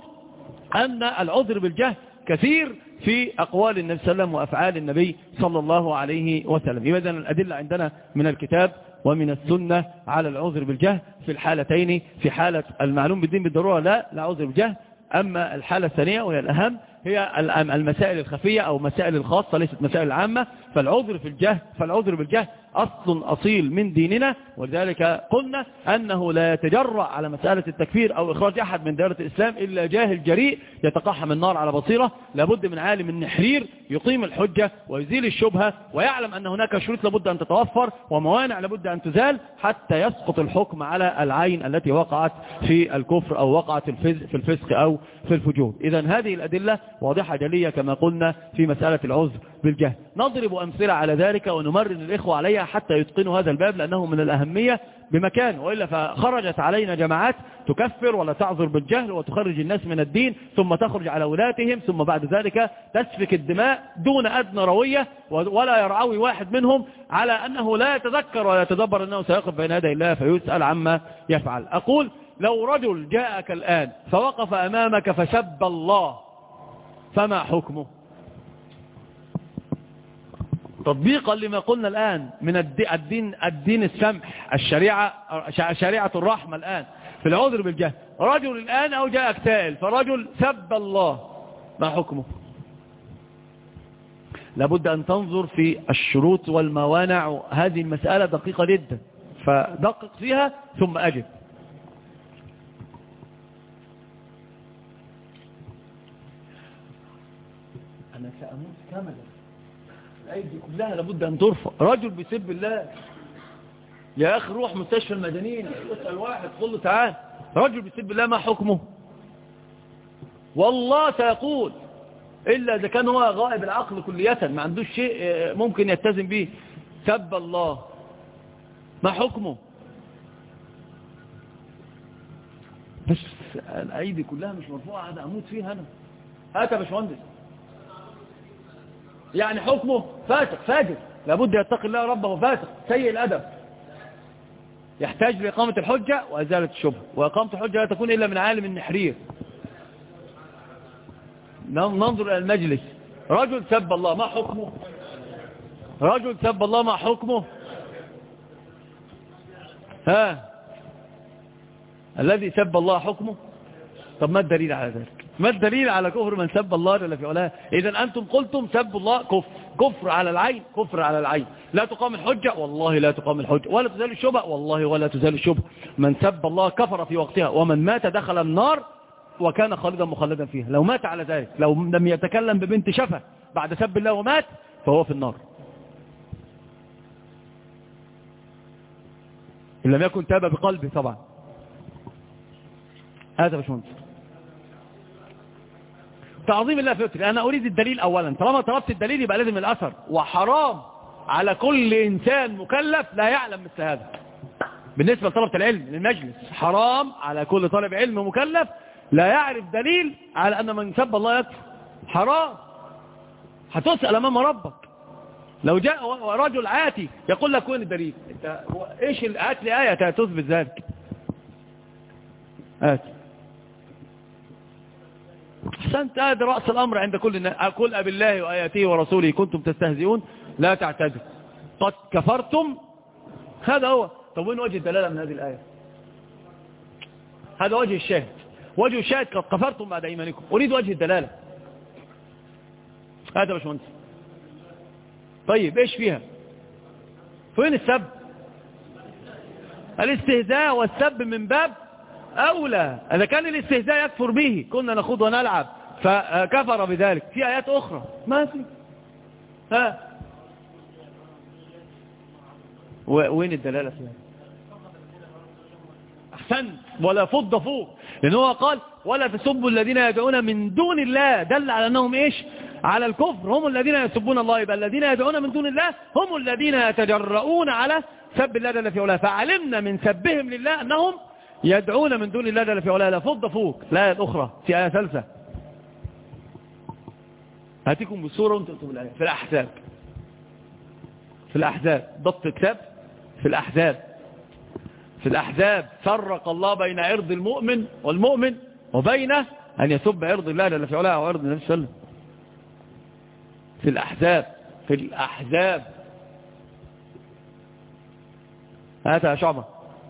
أن العذر بالجهل كثير في أقوال النبي صلى الله عليه وسلم وأفعال النبي صلى الله عليه وسلم. إذن الأدلة عندنا من الكتاب ومن السنة على العذر بالجهل في الحالتين، في حالة المعلوم بالدين بالضرورة لا لا عذر بالجهل. أما الحالة الثانية وهي الأهم هي المسائل الخفية أو مسائل الخاصة ليست مسائل العامة، فالعذر في الجهل فالعذر بالجهل أصل أصيل من ديننا، ولذلك قلنا أنه لا يتجرأ على مسألة التكفير أو إخراج أحد من دائرة الإسلام إلا جاهل جريء يتقحم النار على بصيرة. لابد من عالم النحرير يقيم الحجة ويزيل الشبهة ويعلم أن هناك شروط لابد أن تتوفر وموانع لابد أن تزال حتى يسقط الحكم على العين التي وقعت في الكفر أو وقعت في الفسق أو في الفجور. إذن هذه الأدلة واضحة جلية كما قلنا في مسألة العذر بالجهل. نضرب أمثلة على ذلك ونمرن الإخوة عليها حتى يتقنوا هذا الباب لأنه من الأهمية بمكان، وإلا فخرجت علينا جماعات تكفر ولا تعذر بالجهل وتخرج الناس من الدين ثم تخرج على ولاتهم ثم بعد ذلك تسفك الدماء دون أدنى روية ولا يرعوي واحد منهم على أنه لا يتذكر ولا يتدبر أنه سيقف بين يدي الله فيسأل عما يفعل. أقول لو رجل جاءك الآن فوقف أمامك فسب الله فما حكمه؟ تطبيقا لما قلنا الآن من الدين الدين السمح، الشريعة شريعة الرحمة الآن في العذر بالجهل. رجل الآن أو جاءك سائل فرجل سب الله ما حكمه؟ لابد أن تنظر في الشروط والموانع. هذه المسألة دقيقة جدا فدقق فيها ثم أجب. أنا سأموت كاملا، الأيدي كلها لابد أن ترفع. رجل بيسب الله يا أخي روح مستشفى المدنيين اسأل واحد قل له تعال، رجل بيسب الله ما حكمه؟ والله سيقول إلا إذا كان هو غائب العقل كلية ما عندوش شيء ممكن يتزم به. سب الله ما حكمه؟ بس الأيدي كلها مش مرفوعة هذا أموت فيها أنا. هات يا باشمهندس، يعني حكمه فاسق فاجر لابد يتقي الله ربه، فاسق سيء الأدب يحتاج لإقامة الحجة وإزالة الشبهة، وإقامة الحجة لا تكون إلا من عالم النحرير. ننظر إلى المجلس، رجل سب الله ما حكمه؟ رجل سب الله ما حكمه؟ ها الذي سب الله حكمه؟ طب ما الدليل على ذلك؟ ما الدليل على كفر من سب الله جل في علاه؟ إذن أنتم قلتم سب الله كفر، كفر على العين، كفر على العين. لا تقام الحجة والله لا تقام الحجة، ولا تزال الشبهة والله ولا تزال الشبهة. من سب الله كفر في وقتها، ومن مات دخل النار وكان خالدا مخلدا فيها. لو مات على ذلك، لو لم يتكلم ببنت شفة بعد سب الله ومات فهو في النار إن لم يكن تاب بقلبه طبعا. هذا مش منصر تعظيم الله فطري. أنا أريد الدليل أولا، طالما طلبت الدليل يبقى لازم الأثر. وحرام على كل إنسان مكلف لا يعلم مثل هذا. بالنسبة لطلبة العلم للمجلس حرام على كل طالب علم مكلف لا يعرف دليل على أن من سب الله يكفر. حرام، هتسأل أمام ربك. لو جاء رجل عاتي يقول لك وين الدليل؟ انت ايش هات لي آية تثبت ذلك. هات أحسنت. هذا رأس الأمر عند كل الناس. قل أبي الله وآياته ورسوله كنتم تستهزئون لا تعتذروا قد كفرتم. هذا هو. طب وين وجه الدلالة من هذه الآية؟ هذا وجه الشاهد. وجه الشاهد قد كفرتم بعد إيمانكم. أريد وجه الدلالة. هذا مش منصف. طيب ايش فيها؟ فين السب؟ الاستهزاء والسب من باب أولى. إذا كان الاستهزاء يكفر به كنا نخوض ونلعب فكفر بذلك. في آيات أخرى ما في. ها وين الدلالة فيها؟ أحسنت. ولا فض فوق، لأنه قال ولا تسبوا الذين يدعون من دون الله، دل على أنهم إيش؟ على الكفر. هم الذين يسبون الله. يبقى الذين يدعون من دون الله هم الذين يتجرؤون على سب الله جل في علاه. فعلمنا من سبهم لله أنهم يدعون من دون الله جل في علاه. لا فض فوق. الآية الأخرى في آية ثالثة هاتيكم بالصورة وانتم تكتبوا الآية في الأحزاب. في الأحزاب ضبط كتاب. في الأحزاب في الأحزاب فرق الله بين عرض المؤمن والمؤمن وبين أن يسب عرض الله جل في علاه وعرض النبي صلى الله عليه وسلم. في الأحزاب في الأحزاب هذا يا شعبة.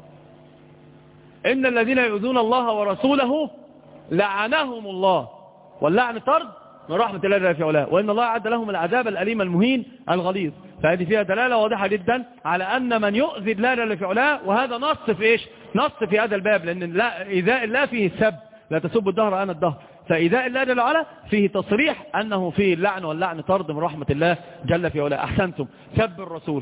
إن الذين يؤذون الله ورسوله لعنهم الله، واللعن طرد من رحمة الله جل في علاه، وإن الله أعد لهم العذاب الأليم المهين الغليظ. فهذه فيها دلالة واضحة جدا على أن من يؤذي الله جل في علاه، وهذا نص في إيش؟ نص في هذا الباب، لأن لا إيذاء الله فيه السب، لا تسب الدهر أنا الدهر، فإيذاء الله جل وعلا فيه تصريح أنه فيه اللعن، واللعن طرد من رحمة الله جل في علاه. أحسنتم. سب الرسول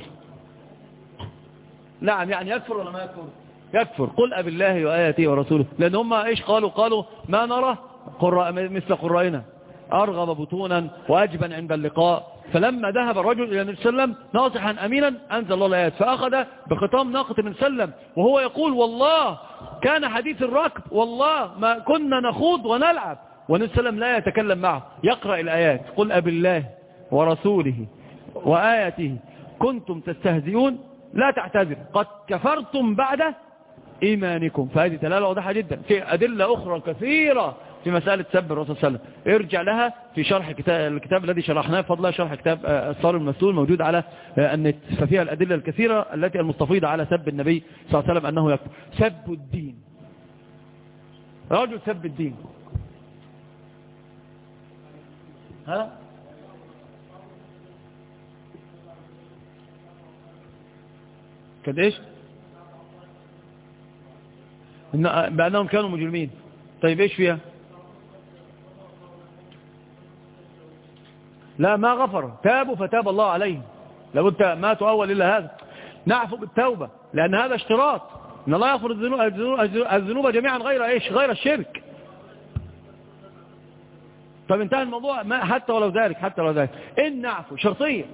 نعم يعني يكفر ولا ما يكفر؟ يكفر. قل أب الله وآياته ورسوله، لأن هم إيش قالوا؟ قالوا ما نرى قراء مثل قرائنا أرغب بطونا وأجبا عند اللقاء. فلما ذهب الرجل إلى النبي صلى الله عليه وسلم ناصحا أمينا أنزل الله الآيات، فأخذ بختام ناقة النبي صلى الله عليه وسلم وهو يقول والله كان حديث الركب، والله ما كنا نخوض ونلعب، والنبي صلى الله عليه وسلم لا يتكلم معه، يقرأ الآيات. قل أب الله ورسوله وآياته كنتم تستهزئون لا تعتذر قد كفرتم بعد إيمانكم. فهذه دلالة واضحة جدا. في أدلة أخرى كثيرة في مسألة سب الرسول صلى الله عليه وسلم، ارجع لها في شرح كتاب الكتاب الذي شرحناه بفضل شرح كتاب الصارم المسلول، موجود على النت، ففيها الأدلة الكثيرة التي المستفيضة على سب النبي صلى الله عليه وسلم أنه يكفر. سب الدين، رجل سب الدين، ها كده ايش؟ بأنهم كانوا مجرمين. طيب ايش فيها؟ لا ما غفروا، تابوا فتاب الله عليهم. لابد ما تؤول إلا هذا، نعفو بالتوبة، لأن هذا اشتراط إن الله يغفر الذنوب, الذنوب جميعا غير ايش؟ غير الشرك. طب انتهى الموضوع. ما حتى ولو ذلك، حتى ولو ذلك إن نعفو شرطية،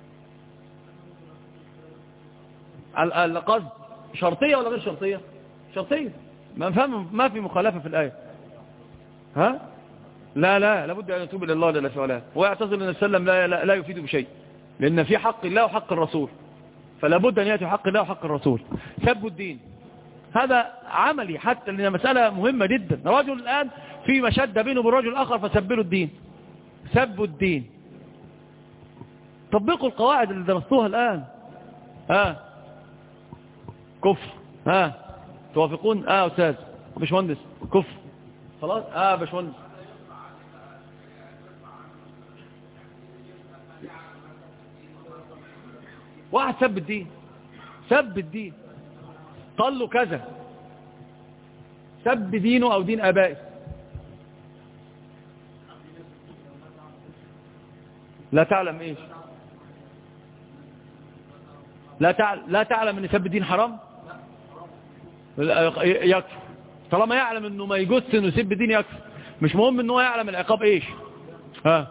القصد شرطية ولا غير شرطية؟ شرطية. ما فهم ما في مخالفة في الآية. ها لا لا لابد أن يتوب إلى الله جل في علاه، ويعتذر للنبي صلى الله عليه وسلم لا, لا يفيد بشيء، لأن في حق الله وحق الرسول، فلا بد أن يأتي حق الله وحق الرسول. سب الدين هذا عملي، حتى لأن مسألة مهمة جدا. رجل الآن في مشدة بينه وبين رجل آخر فسبله الدين، سب الدين. طبقوا القواعد اللي درستوها الآن. ها كفر، ها توافقون؟ اه استاذ باشمهندس كفر خلاص. اه باشمهندس واحد سب الدين، سب الدين قال له كذا، سب دينه او دين ابائه. لا تعلم ايش؟ لا تعلم لا تعلم ان سب الدين حرام؟ يكفر. طالما يعلم انه ما يجوز انه يسب الدين يكفر، مش مهم انه يعلم العقاب ايش. ها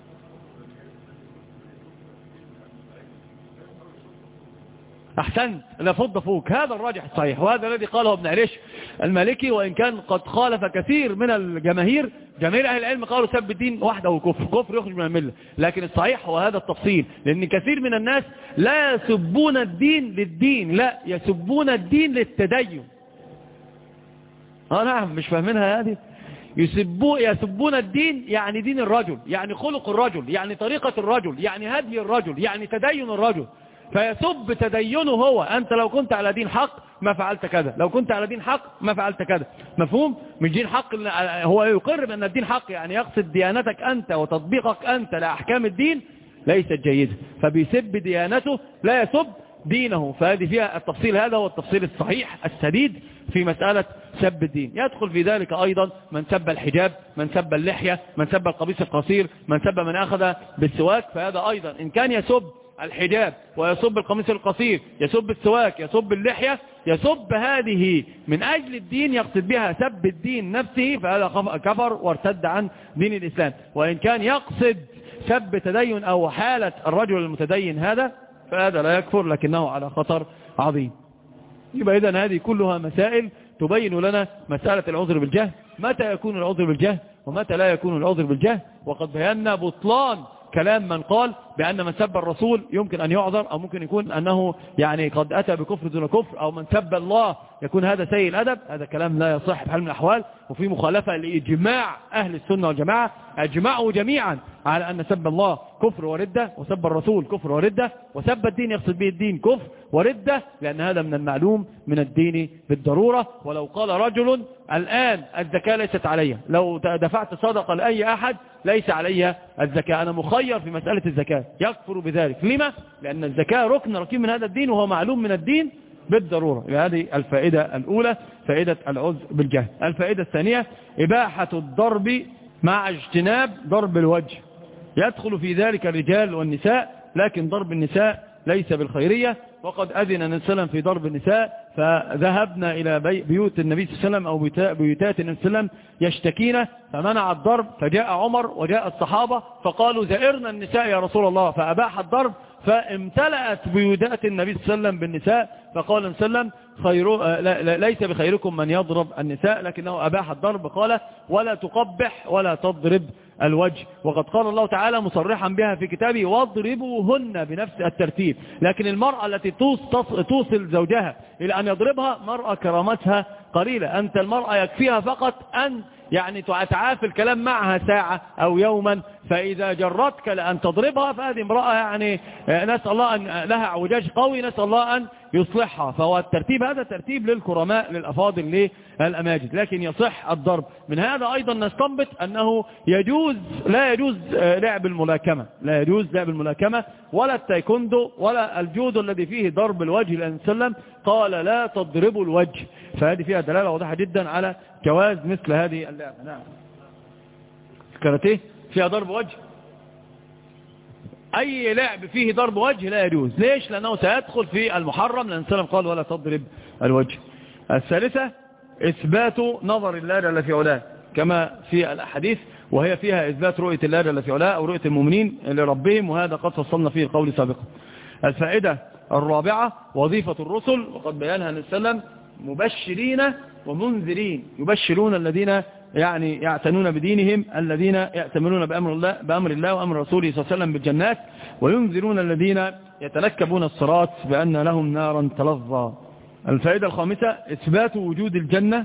احسنت، لا فض فوق، هذا الراجح الصحيح، وهذا الذي قاله ابن عريش المالكي، وان كان قد خالف كثير من الجماهير. جماهير اهل العلم قالوا سب الدين وحده كفر، كفر يخرج من المله، لكن الصحيح هو هذا التفصيل، لان كثير من الناس لا يسبون الدين للدين، لا يسبون الدين للتدين. اه نعم مش فاهمينها هذه. يسبون يسبون الدين يعني دين الرجل، يعني خلق الرجل، يعني طريقة الرجل، يعني هدي الرجل، يعني تدين الرجل، فيسب تدينه هو. أنت لو كنت على دين حق ما فعلت كذا، لو كنت على دين حق ما فعلت كذا. مفهوم؟ مش دين حق، هو يقر بأن الدين حق، يعني يقصد ديانتك أنت وتطبيقك أنت لأحكام الدين ليست جيدة، فبيسب ديانته لا يسب دينه. فهذه فيها التفصيل، هذا هو التفصيل الصحيح السديد في مسألة سب الدين. يدخل في ذلك أيضا من سب الحجاب، من سب اللحية، من سب القميص القصير، من سب من أخذ بالسواك. فهذا أيضا إن كان يسب الحجاب ويسب القميص القصير، يسب السواك، يسب اللحية، يسب هذه من أجل الدين، يقصد بها سب الدين نفسه، فهذا كفر وارتد عن دين الإسلام. وإن كان يقصد سب تدين أو حالة الرجل المتدين هذا، فهذا لا يكفر لكنه على خطر عظيم. يبقى إذن هذه كلها مسائل تبين لنا مسألة العذر بالجهل، متى يكون العذر بالجهل ومتى لا يكون العذر بالجهل. وقد بينا بطلان كلام من قال بأن من سب الرسول يمكن أن يعذر، أو ممكن يكون أنه يعني قد أتى بكفر دون كفر، أو من سب الله يكون هذا سيء الأدب. هذا كلام لا يصح بحال من الأحوال، وفي مخالفة لإجماع أهل السنة والجماعة. أجمعوا جميعا على أن سب الله كفر وردة، وسب الرسول كفر وردة، وسب الدين يقصد به الدين كفر وردة، لأن هذا من المعلوم من الدين بالضرورة. ولو قال رجل الآن الزكاة ليست علي، لو دفعت صدقة لأي أحد ليس علي الزكاة، أنا مخير في مسألة الزكاة، يكفر بذلك. لما؟ لأن الزكاة ركن ركين من هذا الدين، وهو معلوم من الدين بالضرورة. هذه الفائدة الأولى، فائدة العذر بالجهل. الفائدة الثانية إباحة الضرب مع اجتناب ضرب الوجه. يدخل في ذلك الرجال والنساء، لكن ضرب النساء ليس بالخيرية، وقد أذن النبي صلى الله عليه وسلم في ضرب النساء، فذهبنا إلى بيوت النبي صلى الله عليه وسلم أو بيوتات النبي صلى الله عليه وسلم يشتكينا، فمنع الضرب، فجاء عمر وجاء الصحابة فقالوا زائرنا النساء يا رسول الله، فأباح الضرب، فامتلأت بيوتات النبي صلى الله عليه وسلم بالنساء، فقال النبي صلى الله عليه وسلم خير ليس بخيركم من يضرب النساء، لكنه أباح الضرب، قال ولا تقبح ولا تضرب الوجه. وقد قال الله تعالى مصرحا بها في كتابه واضربوهن بنفس الترتيب. لكن المرأة التي توصل زوجها إلى أن يضربها مرأة كرامتها قليلة. أنت المرأة يكفيها فقط أن يعني تعافي الكلام معها ساعة أو يوما، فإذا جرتك لأن تضربها فهذه امرأة يعني نسأل الله أن لها اعوجاج قوي، نسأل الله أن يصلحها. فهو الترتيب هذا ترتيب للكرماء للأفاضل للأماجد، لكن يصح الضرب. من هذا أيضا نستنبط أنه يجوز لا يجوز لعب الملاكمة، لا يجوز لعب الملاكمة ولا التايكوندو ولا الجودو الذي فيه ضرب الوجه، لأن سلم قال لا تضربوا الوجه. فهذه فيها دلالة واضحة جدا على جواز مثل هذه اللعبة. نعم. الكاراتيه فيها ضرب وجه، أي لعب فيه ضرب وجه لا يجوز. ليش؟ لأنه سيدخل في المحرم، لأن سلم قال ولا تضرب الوجه. الثالثة إثبات نظر الله جل في علاه كما في الأحاديث، وهي فيها إثبات رؤية الله جل في علاه أو رؤية المؤمنين لربهم، وهذا قد فصلنا فيه القول سابقا. الفائدة الرابعة وظيفة الرسل، وقد بيانها النبي صلى الله عليه وسلم مبشرين ومنذرين، يبشرون الذين يعني يعتنون بدينهم، الذين يأتمرون بأمر الله, بأمر الله وأمر رسوله صلى الله عليه وسلم بالجنات، وينذرون الذين يتنكبون الصراط بأن لهم نارا تلظى. الفائدة الخامسة إثبات وجود الجنة،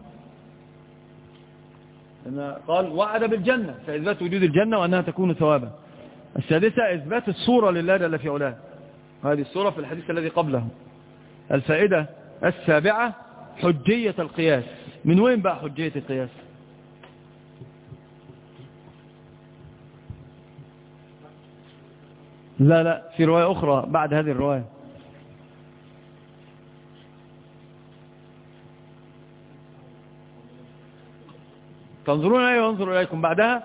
قال وعد بالجنة، فإثبات وجود الجنة وأنها تكون ثوابا. السادسة إثبات الصورة لله جل في علاه، هذه الصورة في الحديث الذي قبله. الفائدة السابعة حجية القياس. من وين بقى حجية القياس؟ لا لا في رواية أخرى بعد هذه الرواية. تنظرون أيه وانظروا إليكم بعدها.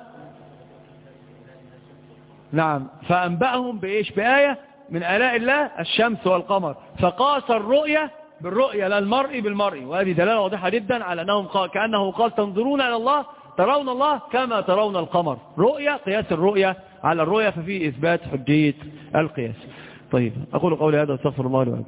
نعم. فأنبأهم بإيش؟ بآية من آلاء الله الشمس والقمر، فقاس الرؤية بالرؤية لا المرء بالمرء، وهذه دلالة واضحة جدا على أنهم قال كأنه قال تنظرون إلى الله ترون الله كما ترون القمر، رؤية قياس الرؤية على الرؤية، ففي إثبات حجية القياس. طيب أقول قولي هذا واستغفر الله لي ولكم.